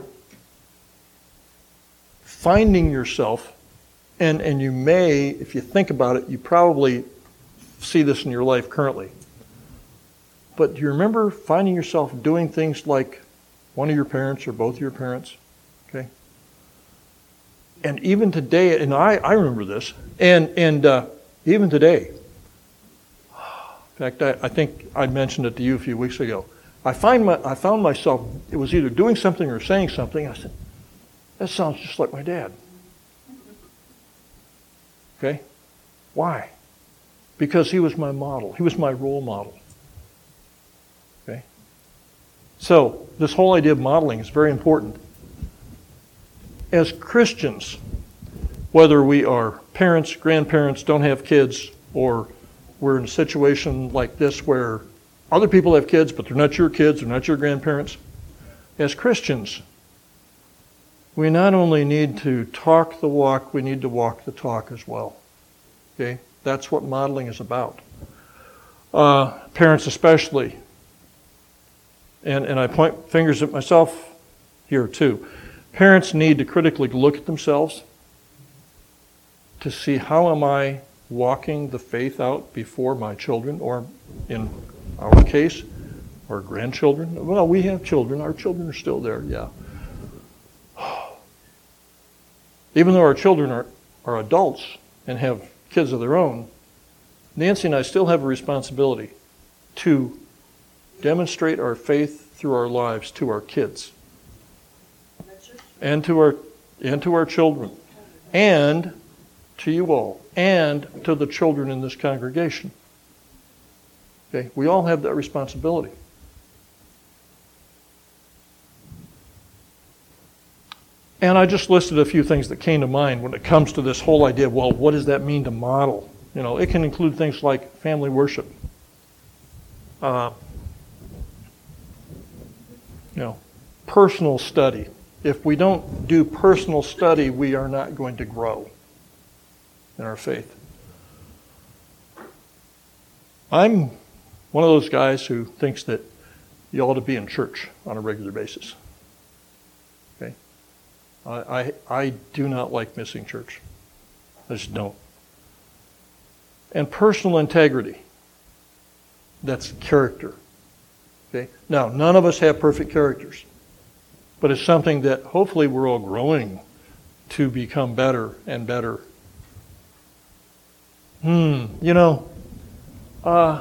finding yourself, and, and you may, if you think about it, you probably see this in your life currently, but do you remember finding yourself doing things like one of your parents or both of your parents? Okay. And even today, and I, I remember this, and, and uh, even today, in fact, I, I think I mentioned it to you a few weeks ago. I find my, I found myself, it was either doing something or saying something. I said, that sounds just like my dad. Okay? Why? Because he was my model. He was my role model. Okay? So, this whole idea of modeling is very important. As Christians, whether we are parents, grandparents, don't have kids, or we're in a situation like this where other people have kids, but they're not your kids, they're not your grandparents. As Christians, we not only need to talk the walk, we need to walk the talk as well. Okay? That's what modeling is about. Uh, parents especially. And, and I point fingers at myself here too. Parents need to critically look at themselves to see, how am I walking the faith out before my children, or in our case, our grandchildren. Well, we have children. Our children are still there, yeah. Even though our children are, are adults and have kids of their own, Nancy and I still have a responsibility to demonstrate our faith through our lives to our kids and to our and to our children and to you all and to the children in this congregation. Okay, we all have that responsibility. And I just listed a few things that came to mind when it comes to this whole idea of, well, what does that mean to model? You know, it can include things like family worship. Uh, you know, personal study. If we don't do personal study, we are not going to grow in our faith. I'm one of those guys who thinks that you ought to be in church on a regular basis. Okay? I, I, I do not like missing church. I just don't. And personal integrity. That's character. Okay? Now, none of us have perfect characters. But it's something that hopefully we're all growing to become better and better. Hmm, you know, uh,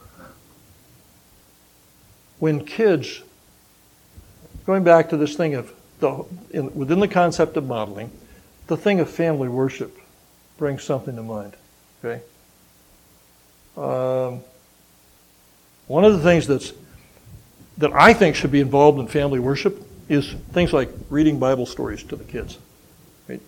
when kids, going back to this thing of, the, in, within the concept of modeling, the thing of family worship brings something to mind, okay? Um, one of the things that's, that I think should be involved in family worship is things like reading Bible stories to the kids. Right?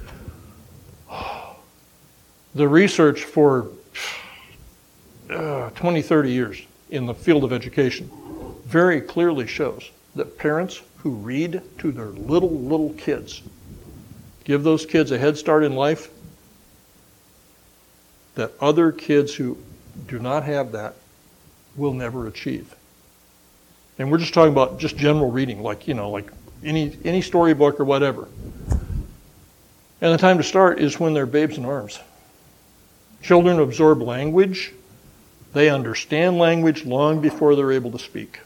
The research for uh, twenty, thirty years in the field of education very clearly shows that parents who read to their little, little kids give those kids a head start in life that other kids who do not have that will never achieve. And we're just talking about just general reading, like, you know, like any any storybook or whatever. And the time to start is when they're babes in arms. Children absorb language. They understand language long before they're able to speak.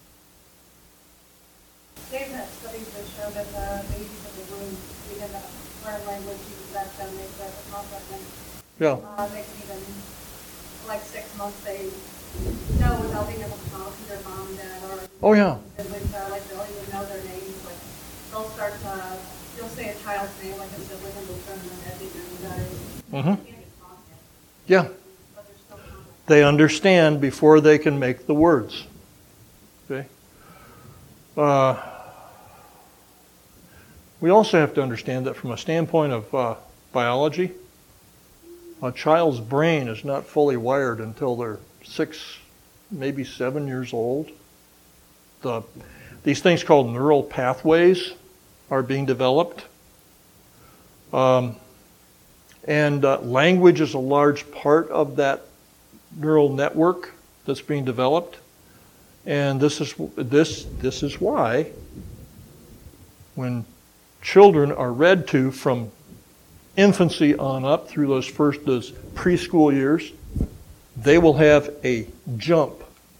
They've had studies that show that the babies in the womb begin to learn language even back then. They start to talk that then. Yeah. Uh, they can even, like six months, they know without being able to talk to their mom, dad, or Oh, yeah. siblings, uh, like they'll even know their names. Like they'll start to, you'll say a child's name like a sibling, and they'll turn their head, they know who that is. Mm-hmm. They can't even talk yet, Yeah. but they're still talking. They understand before they can make the words. Okay? Uh, we also have to understand that from a standpoint of uh, biology, a child's brain is not fully wired until they're six, maybe seven years old. The, these things called neural pathways are being developed. Um, and uh, language is a large part of that neural network that's being developed. And this is this this is why when children are read to from infancy on up through those first those preschool years, they will have a jump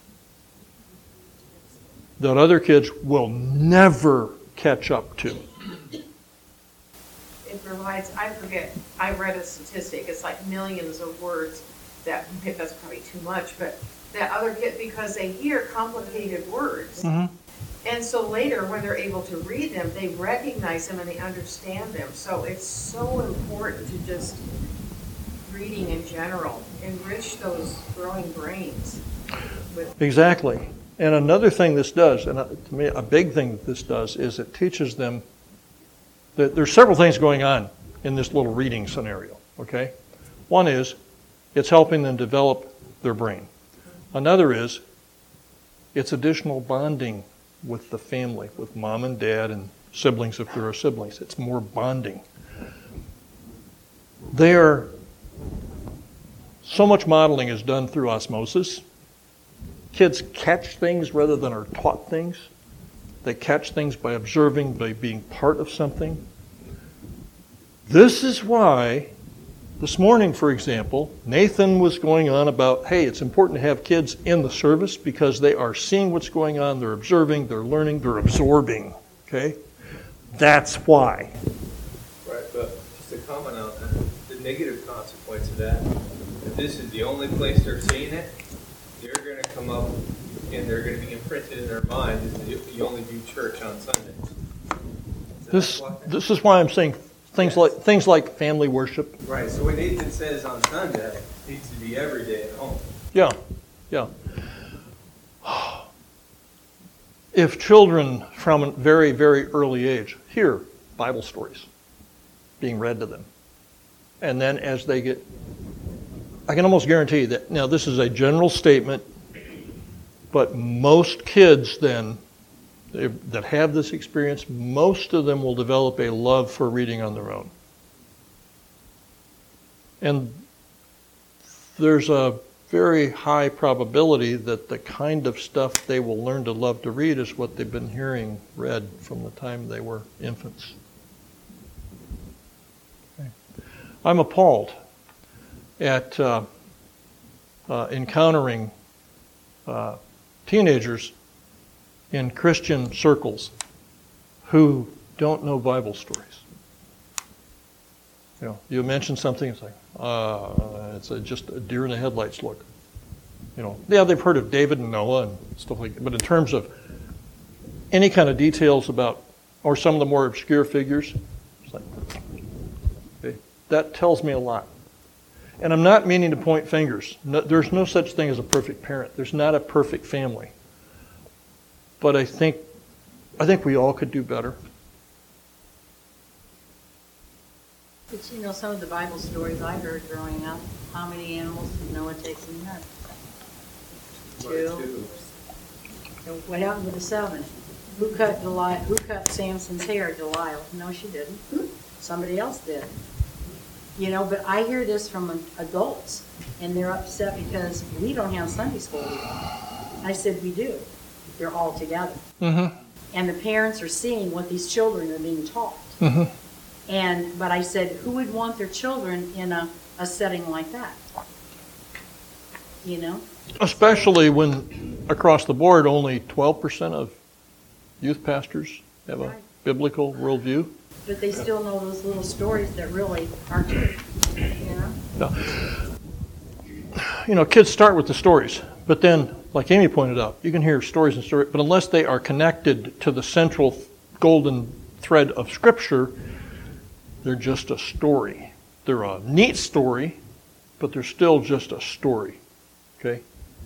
that other kids will never catch up to. It provides, I forget, I read a statistic, it's like millions of words that, that's probably too much, but that other kid, because they hear complicated words. Mm-hmm. And so later, when they're able to read them, they recognize them and they understand them. So it's so important to just reading in general, enrich those growing brains. With Exactly. And another thing this does, and to me a big thing that this does, is it teaches them that there's several things going on in this little reading scenario, okay? One is it's helping them develop their brain. Another is it's additional bonding with the family, with mom and dad and siblings if there are siblings. It's more bonding. There, so much modeling is done through osmosis. Kids catch things rather than are taught things. They catch things by observing, by being part of something. This is why, this morning, for example, Nathan was going on about, hey, it's important to have kids in the service because they are seeing what's going on, they're observing, they're learning, they're absorbing. Okay? That's why. Right, but just to comment on that, the negative consequence of that, if this is the only place they're seeing it, they're going to come up and they're going to be imprinted in their mind as you, you only do church on Sundays. This this is why I'm saying things like things like family worship. Right, so what Nathan says on Sunday needs to be every day at home. Yeah, yeah. If children from a very, very early age hear Bible stories being read to them, and then as they get, I can almost guarantee that, now this is a general statement, but most kids then that have this experience, most of them will develop a love for reading on their own. And there's a very high probability that the kind of stuff they will learn to love to read is what they've been hearing read from the time they were infants. Okay. I'm appalled at uh, uh, encountering uh, teenagers in Christian circles who don't know Bible stories. You know, you mention something, it's like, uh, it's a, just a deer in the headlights look. You know, yeah, they've heard of David and Noah and stuff like that, but in terms of any kind of details about, or some of the more obscure figures, it's like, okay, that tells me a lot. And I'm not meaning to point fingers. No, there's no such thing as a perfect parent. There's not a perfect family. But I think, I think we all could do better. But you know, some of the Bible stories I heard growing up, how many animals did Noah take in the ark? Two. And what happened with the seven? Who cut Delilah, who cut Samson's hair? Delilah. No, she didn't. Somebody else did. You know, but I hear this from adults, and they're upset because we don't have Sunday school here. I said, we do. They're all together. Mm-hmm. And the parents are seeing what these children are being taught. Mm-hmm. And but I said, who would want their children in a, a setting like that? You know? Especially when across the board only twelve percent of youth pastors have a Right. biblical worldview. But they still know those little stories that really aren't true. You know? Yeah. You know, kids start with the stories, but then, like Amy pointed out, you can hear stories and stories, but unless they are connected to the central golden thread of Scripture, they're just a story. They're a neat story, but they're still just a story. Okay?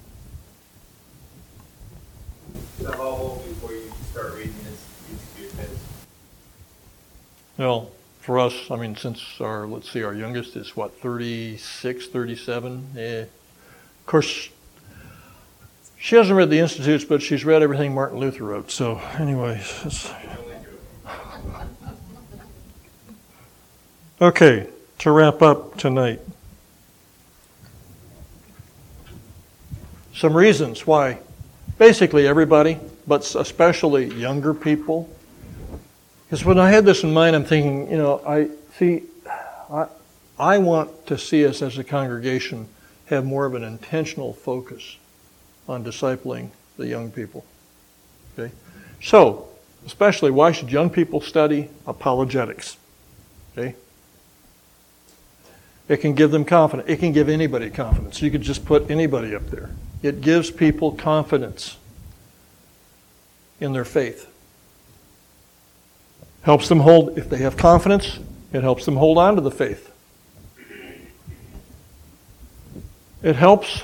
So how old before you start reading this, these to your kids? Well, for us, I mean, since our, let's see, our youngest is what, thirty-six, thirty-seven? Eh. Of course, she hasn't read the Institutes, but she's read everything Martin Luther wrote. So, anyways. It's... Okay, to wrap up tonight. Some reasons why basically everybody, but especially younger people. Because when I had this in mind, I'm thinking, you know, I see, I, I want to see us as a congregation have more of an intentional focus on discipling the young people. Okay? So, especially, why should young people study apologetics? Okay? It can give them confidence. It can give anybody confidence. You could just put anybody up there. It gives people confidence in their faith. Helps them hold, if they have confidence, it helps them hold on to the faith. It helps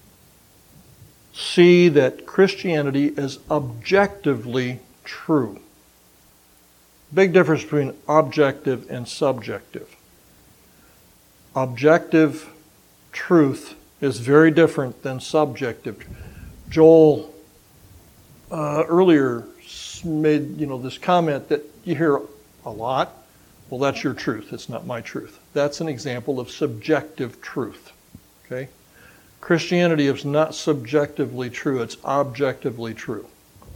see that Christianity is objectively true. Big difference between objective and subjective. Objective truth is very different than subjective. Joel uh, earlier made, you know, this comment that you hear a lot. Well, that's your truth. It's not my truth. That's an example of subjective truth. Okay? Christianity is not subjectively true. It's objectively true.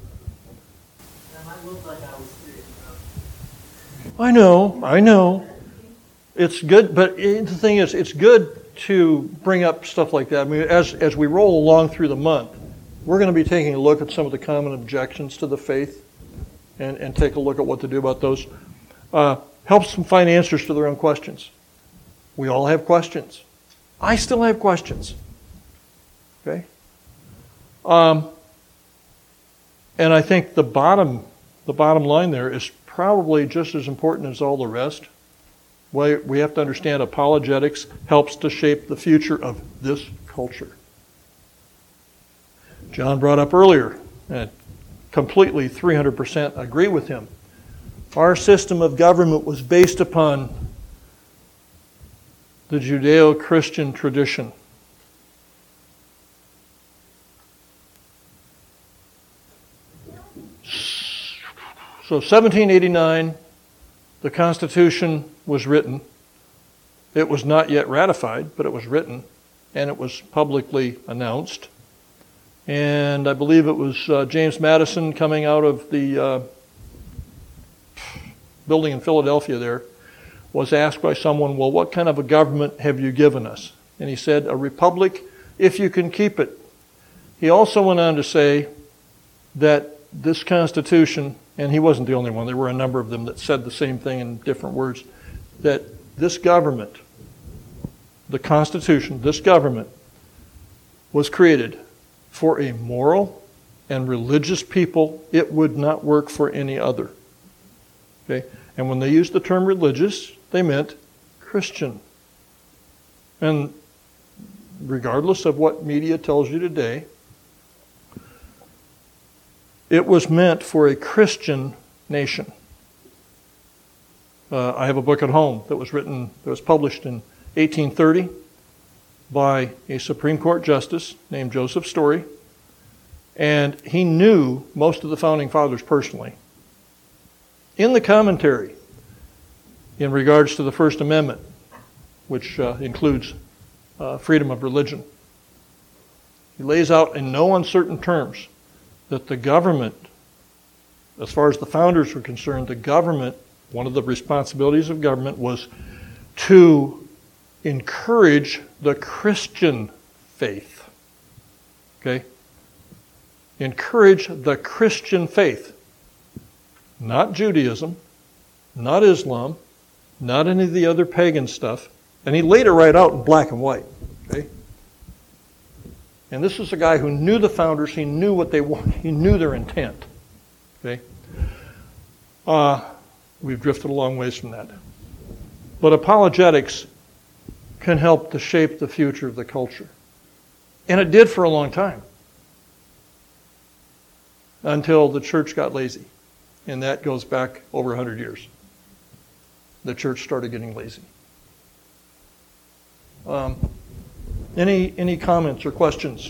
I know. I know. It's good, but it, the thing is, it's good to bring up stuff like that. I mean, as as we roll along through the month, we're going to be taking a look at some of the common objections to the faith, and, and take a look at what to do about those. Uh, helps them find answers to their own questions. We all have questions. I still have questions. Okay? Um, and I think the bottom, the bottom line there is probably just as important as all the rest. We, we have to understand apologetics helps to shape the future of this culture. John brought up earlier, and completely three hundred percent agree with him. Our system of government was based upon the Judeo-Christian tradition. So seventeen eighty-nine, the Constitution was written. It was not yet ratified, but it was written, and it was publicly announced. And I believe it was uh, James Madison coming out of the uh, building in Philadelphia there, was asked by someone, well, what kind of a government have you given us? And he said, a republic, if you can keep it. He also went on to say that this Constitution, and he wasn't the only one, there were a number of them that said the same thing in different words, that this government, the Constitution, this government, was created for a moral and religious people. It would not work for any other. Okay? And when they used the term religious, they meant Christian. And regardless of what media tells you today, it was meant for a Christian nation. Uh, I have a book at home that was written, that was published in eighteen thirty by a Supreme Court justice named Joseph Story. And he knew most of the Founding Fathers personally. In the commentary, in regards to the First Amendment, which uh, includes uh, freedom of religion, he lays out in no uncertain terms that the government, as far as the founders were concerned, the government, one of the responsibilities of government was to encourage the Christian faith. Okay? Encourage the Christian faith. Not Judaism, not Islam, not any of the other pagan stuff. And he laid it right out in black and white. Okay? And this is a guy who knew the founders. He knew what they wanted. He knew their intent. Okay? Uh, we've drifted a long ways from that. But apologetics can help to shape the future of the culture. And it did for a long time. Until the church got lazy. And that goes back over one hundred years. The church started getting lazy. Um, any any comments or questions?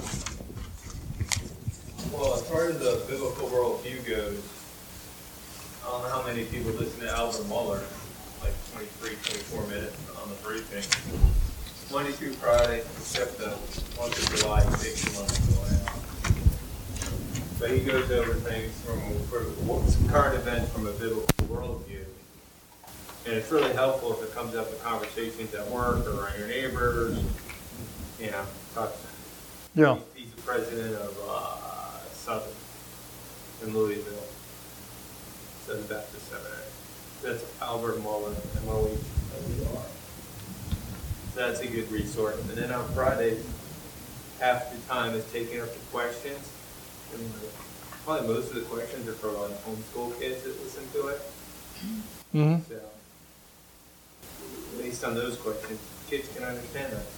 Well, as far as the biblical worldview goes, I don't know how many people listen to Albert Mueller, like twenty-three, twenty-four minutes on the briefing. Monday through Friday, except the month of July, he takes the month of July out. But he goes over things from, from current events from a biblical worldview. And it's really helpful if it comes up in conversations at work or around your neighbors. You know, talk. Yeah. He's, he's the president of uh, Southern in Louisville, Southern Baptist Seminary. That's Albert Mueller, M O E W R. So that's a good resource. And then on Fridays, half the time is taking up the questions. And probably most of the questions are for like homeschool kids that listen to it. Mm-hmm. So, based on those questions, kids can understand that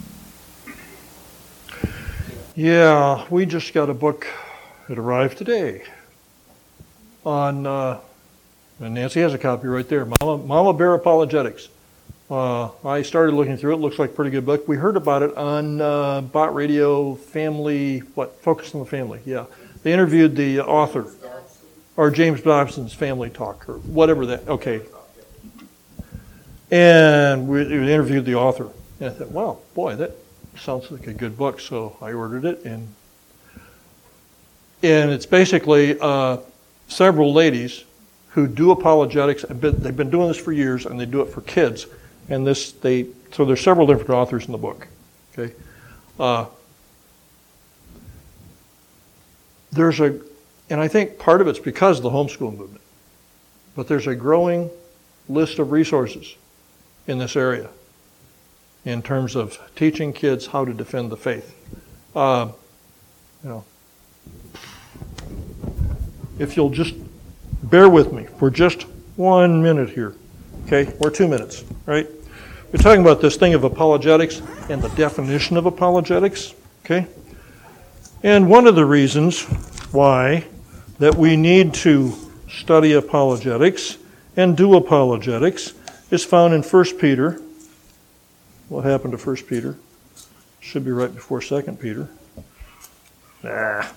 stuff. Yeah, we just got a book. It arrived today. On, uh, and Nancy has a copy right there. Mama, Mama Bear Apologetics. Uh, I started looking through it. Looks like a pretty good book. We heard about it on uh, Bot Radio Family, what, Focus on the Family, yeah. They interviewed the author, or James Dobson's Family Talk, or whatever that, okay. And we, we interviewed the author. And I thought, wow, boy, that sounds like a good book. So I ordered it. And, and it's basically uh, several ladies who do apologetics. They've been doing this for years, and they do it for kids. And this, they so there's several different authors in the book. Okay, uh, there's a, and I think part of it's because of the homeschool movement. But there's a growing list of resources in this area in terms of teaching kids how to defend the faith. Uh, you know, if you'll just bear with me for just one minute here. Okay, or two minutes, right? We're talking about this thing of apologetics and the definition of apologetics, okay? And one of the reasons why that we need to study apologetics and do apologetics is found in First Peter. What happened to First Peter? Should be right before Second Peter. Ah.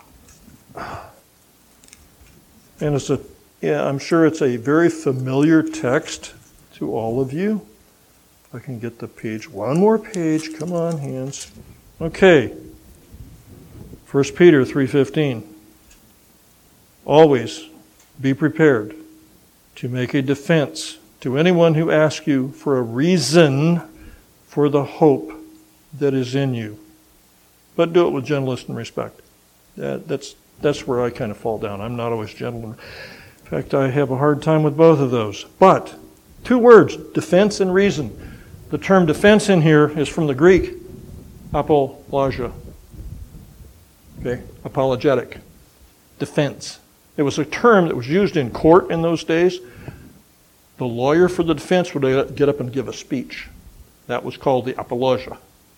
And it's a Yeah, I'm sure it's a very familiar text to all of you. If I can get the page, one more page, come on, hands. Okay, First Peter three fifteen. Always be prepared to make a defense to anyone who asks you for a reason for the hope that is in you. But do it with gentleness and respect. That, that's, that's where I kind of fall down. I'm not always gentle. In fact, I have a hard time with both of those. But, two words, defense and reason. The term defense in here is from the Greek, apologia. Okay, apologetic. Defense. It was a term that was used in court in those days. The lawyer for the defense would get up and give a speech. That was called the apologia.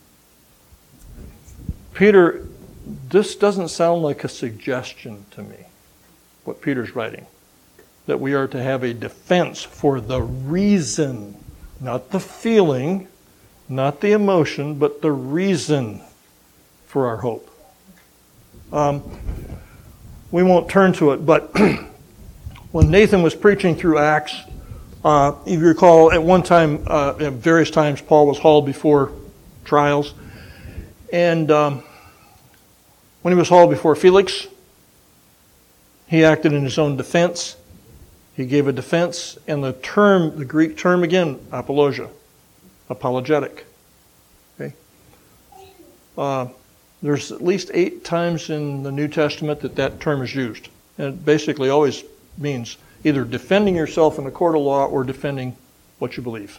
Peter, this doesn't sound like a suggestion to me, what Peter's writing. That we are to have a defense for the reason, not the feeling, not the emotion, but the reason for our hope. Um, we won't turn to it, but when Nathan was preaching through Acts, uh, if you recall, at one time, uh, at various times, Paul was hauled before trials. And um, when he was hauled before Felix, he acted in his own defense. He gave a defense, and the term, the Greek term again, apologia, apologetic. Okay. Uh, there's at least eight times in the New Testament that that term is used, and it basically always means either defending yourself in a court of law or defending what you believe.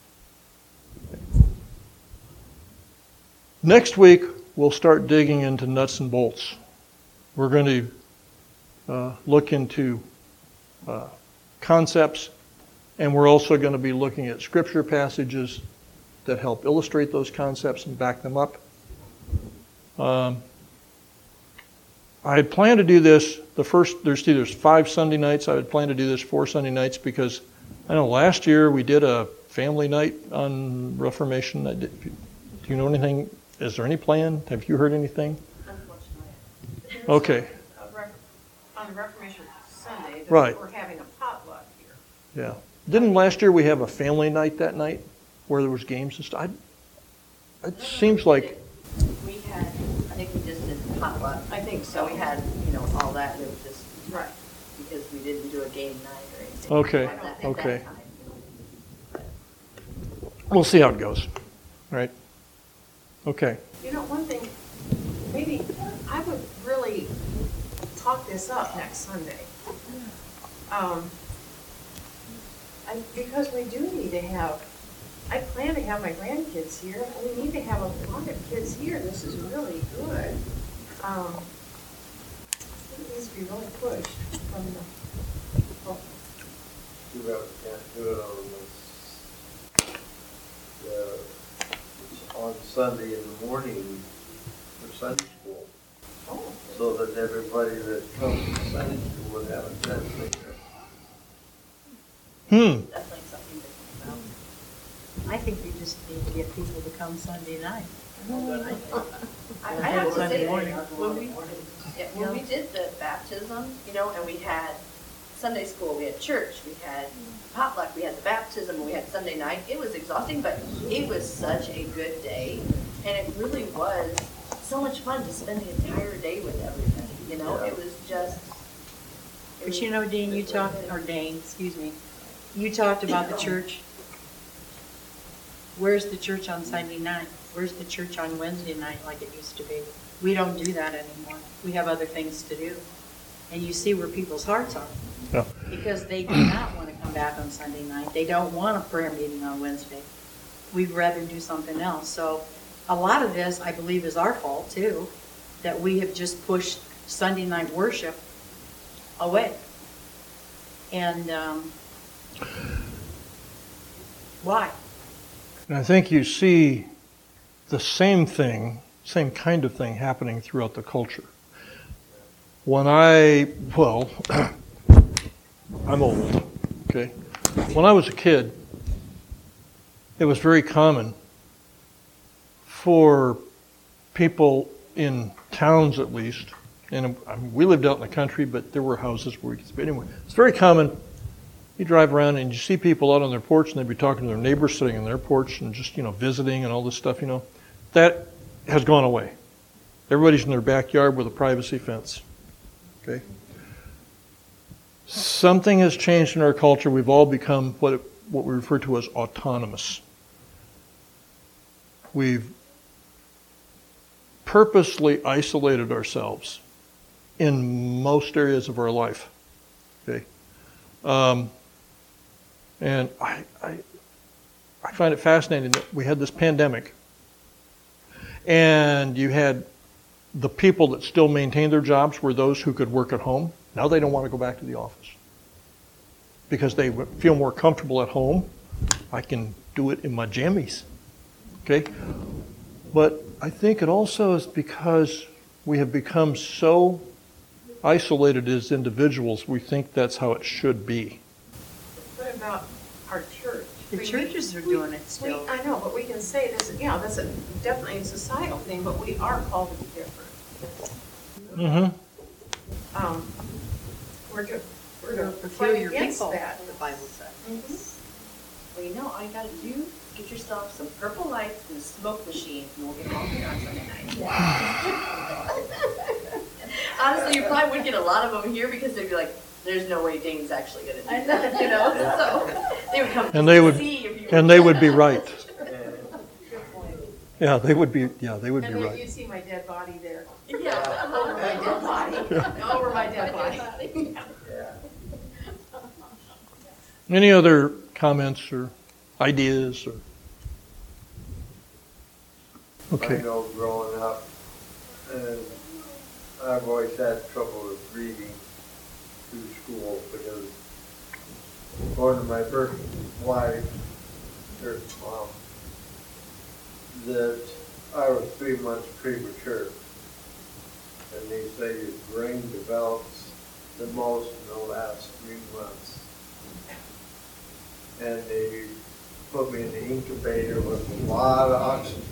Next week, we'll start digging into nuts and bolts. We're going to uh, look into uh, concepts, and we're also going to be looking at scripture passages that help illustrate those concepts and back them up. Um, I had planned to do this the first, there's there's five Sunday nights. I had planned to do this four Sunday nights because I know last year we did a family night on Reformation. I did, do you know anything? Is there any plan? Have you heard anything? Unfortunately. Okay. Uh, Ref- On the Reformation Sunday, that Right. we're having a potluck here. Yeah. Didn't last year we have a family night that night where there was games and stuff? I, it seems like, We had, I think we just did potluck. I think So so. we had, you know, all that, it was just Right. because we didn't do a game night or anything. Okay, like that at that okay. time. we'll see how it goes. Right? Okay. You know, one thing, maybe I would really talk this up next Sunday. Um, I, because we do need to have, I plan to have my grandkids here, and we need to have a lot of kids here. This is really good. Um, it needs to be really pushed from the, oh, You have, can't do it on this, uh, on Sunday in the morning for Sunday school, oh, so that everybody that comes to Sunday school would have a chance to hear. Hmm. Definitely something to think about. I think we just need to get people to come Sunday night. I, I Yeah, have to Sunday say, morning. when we, yeah, when we did the baptism, you know, and we had Sunday school, we had church, we had potluck, we had the baptism, we had Sunday night, it was exhausting, but it was such a good day, and it really was so much fun to spend the entire day with everybody, you know, it was just. it But was- you know, Dean, you it was really talked, good. or Dane, excuse me, you talked about the church. Where's the church on Sunday night? Where's the church on Wednesday night like it used to be? We don't do that anymore. We have other things to do. And you see where people's hearts are. Yeah. Because they do not want to come back on Sunday night. They don't want a prayer meeting on Wednesday. We'd rather do something else. So a lot of this, I believe, is our fault too, that we have just pushed Sunday night worship away. And um, why? And I think you see the same thing, same kind of thing happening throughout the culture. When I, well, I'm old, okay? When I was a kid, it was very common for people in towns at least, and I mean, we lived out in the country, but there were houses where we could, but anyway, it's very common. You drive around and you see people out on their porch and they'd be talking to their neighbors sitting on their porch and just, you know, visiting and all this stuff, you know. That has gone away. Everybody's in their backyard with a privacy fence. Okay? Something has changed in our culture. We've all become what it, what we refer to as autonomous. We've purposely isolated ourselves in most areas of our life. Okay? Um, And I, I, I find it fascinating that we had this pandemic, and you had the people that still maintained their jobs were those who could work at home. Now they don't want to go back to the office because they feel more comfortable at home. I can do it in my jammies, okay? But I think it also is because we have become so isolated as individuals, we think that's how it should be. what about our church? The We- churches are we- doing it we- still. I know, but we can say this, you know, that's a, definitely a societal thing, but we are called to be different. Mm-hmm. Um, we're to, we're You're to a fight peculiar against people, that. the Bible says. Mm-hmm. Well, you know, all you gotta do, get yourself some purple lights and a smoke machine, and we'll get them all here on Sunday night. Honestly, you probably would get a lot of them here because they'd be like, there's no way Dane's actually gonna do that, you know? So, they would come And they would, see if you and were- they would be right. Good point. Yeah, they would be. Yeah, they would And be then right. you see my dead body there. Yeah, Over my dead body. Over my dead body. Any other comments or ideas or? I Okay. know growing up, and I've always had trouble with reading through school because according to my first wife, her mom, that I was three months premature. And they say your brain develops the most in the last three months. And they put me in the incubator with a lot of oxygen.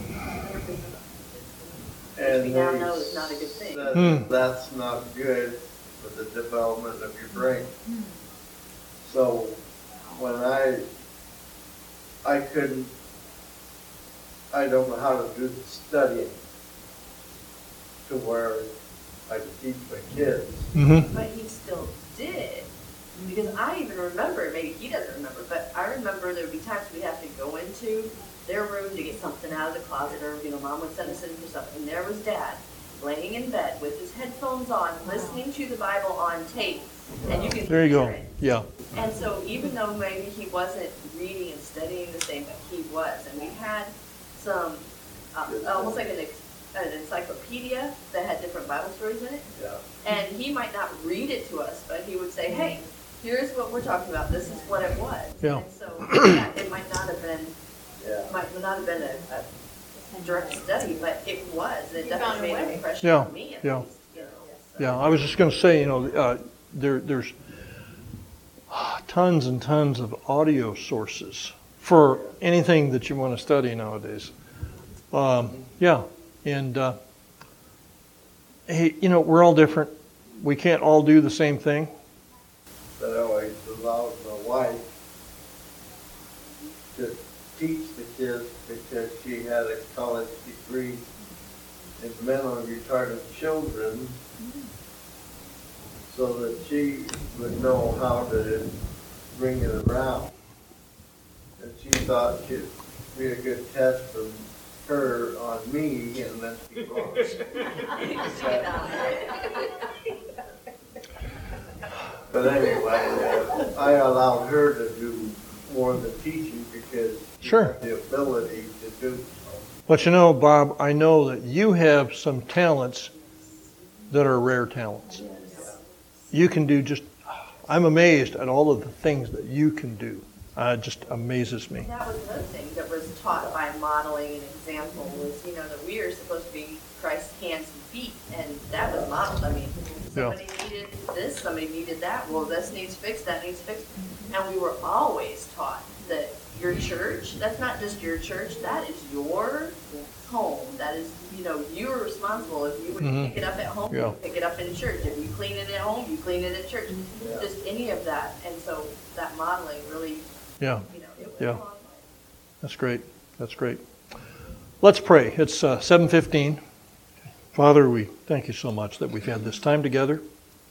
And we now they know is not a good thing. said Hmm. that's not good for the development of your brain. So when I, I couldn't, I don't know how to do the studying to where I could teach my kids. Mm-hmm. But he still did. Because I even remember, maybe he doesn't remember, but I remember there would be times we'd have to go into their room to get something out of the closet, or, you know, Mom would send us in for something, and there was Dad laying in bed with his headphones on, listening to the Bible on tape, and you can There you hear go. it. Yeah. And so even though maybe he wasn't reading and studying the same, but he was, and we had some, uh, almost like an, ex- an encyclopedia that had different Bible stories in it, Yeah. and he might not read it to us, but he would say, hey, here's what we're talking about, this is what it was. Yeah. And so, yeah, it might not have been, Yeah. might not have been a, a direct study, but it was, and it You found definitely a made an way. impression Yeah, on me, at yeah. least, you know. so. Yeah, I was just going to say, you know, uh, there, there's tons and tons of audio sources for anything that you want to study nowadays. Um, yeah, and uh, hey, you know, we're all different. We can't all do the same thing. That always allowed my wife to teach the kids because she had a college degree in mental retarded children, so that she would know how to bring it around. And she thought it'd be a good test for her on me, and then she was. But anyway, uh, I allowed her to do more of the teaching because she Sure. had the ability to do so. But you know, Bob, I know that you have some talents that are rare talents. You can do just, I'm amazed at all of the things that you can do. Uh, it just amazes me. That was another thing that was taught by modeling and example was, you know, that we are supposed to be Christ's hands and feet, and that was modeled. I mean, Yeah. somebody needed this, somebody needed that, well, this needs fixed, that needs fixed. And we were always taught that your church, that's not just your church, that is your home. That is, you know, you're responsible. If you would Mhm. pick it up at home, Yeah. you pick it up in church. If you clean it at home, you clean it at church. Yeah. Just any of that. And so that modeling really, Yeah, you know, it went Yeah. a long way. that's great. That's great. Let's pray. It's uh, seven fifteen. Father, we thank you so much that we've had this time together.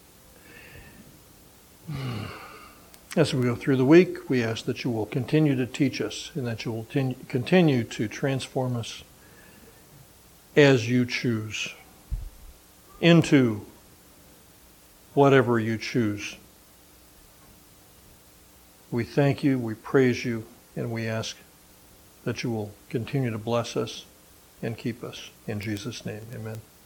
As we go through the week, we ask that you will continue to teach us and that you will tin- continue to transform us as you choose into whatever you choose. We thank you, we praise you, and we ask that you will continue to bless us and keep us. In Jesus' name, amen.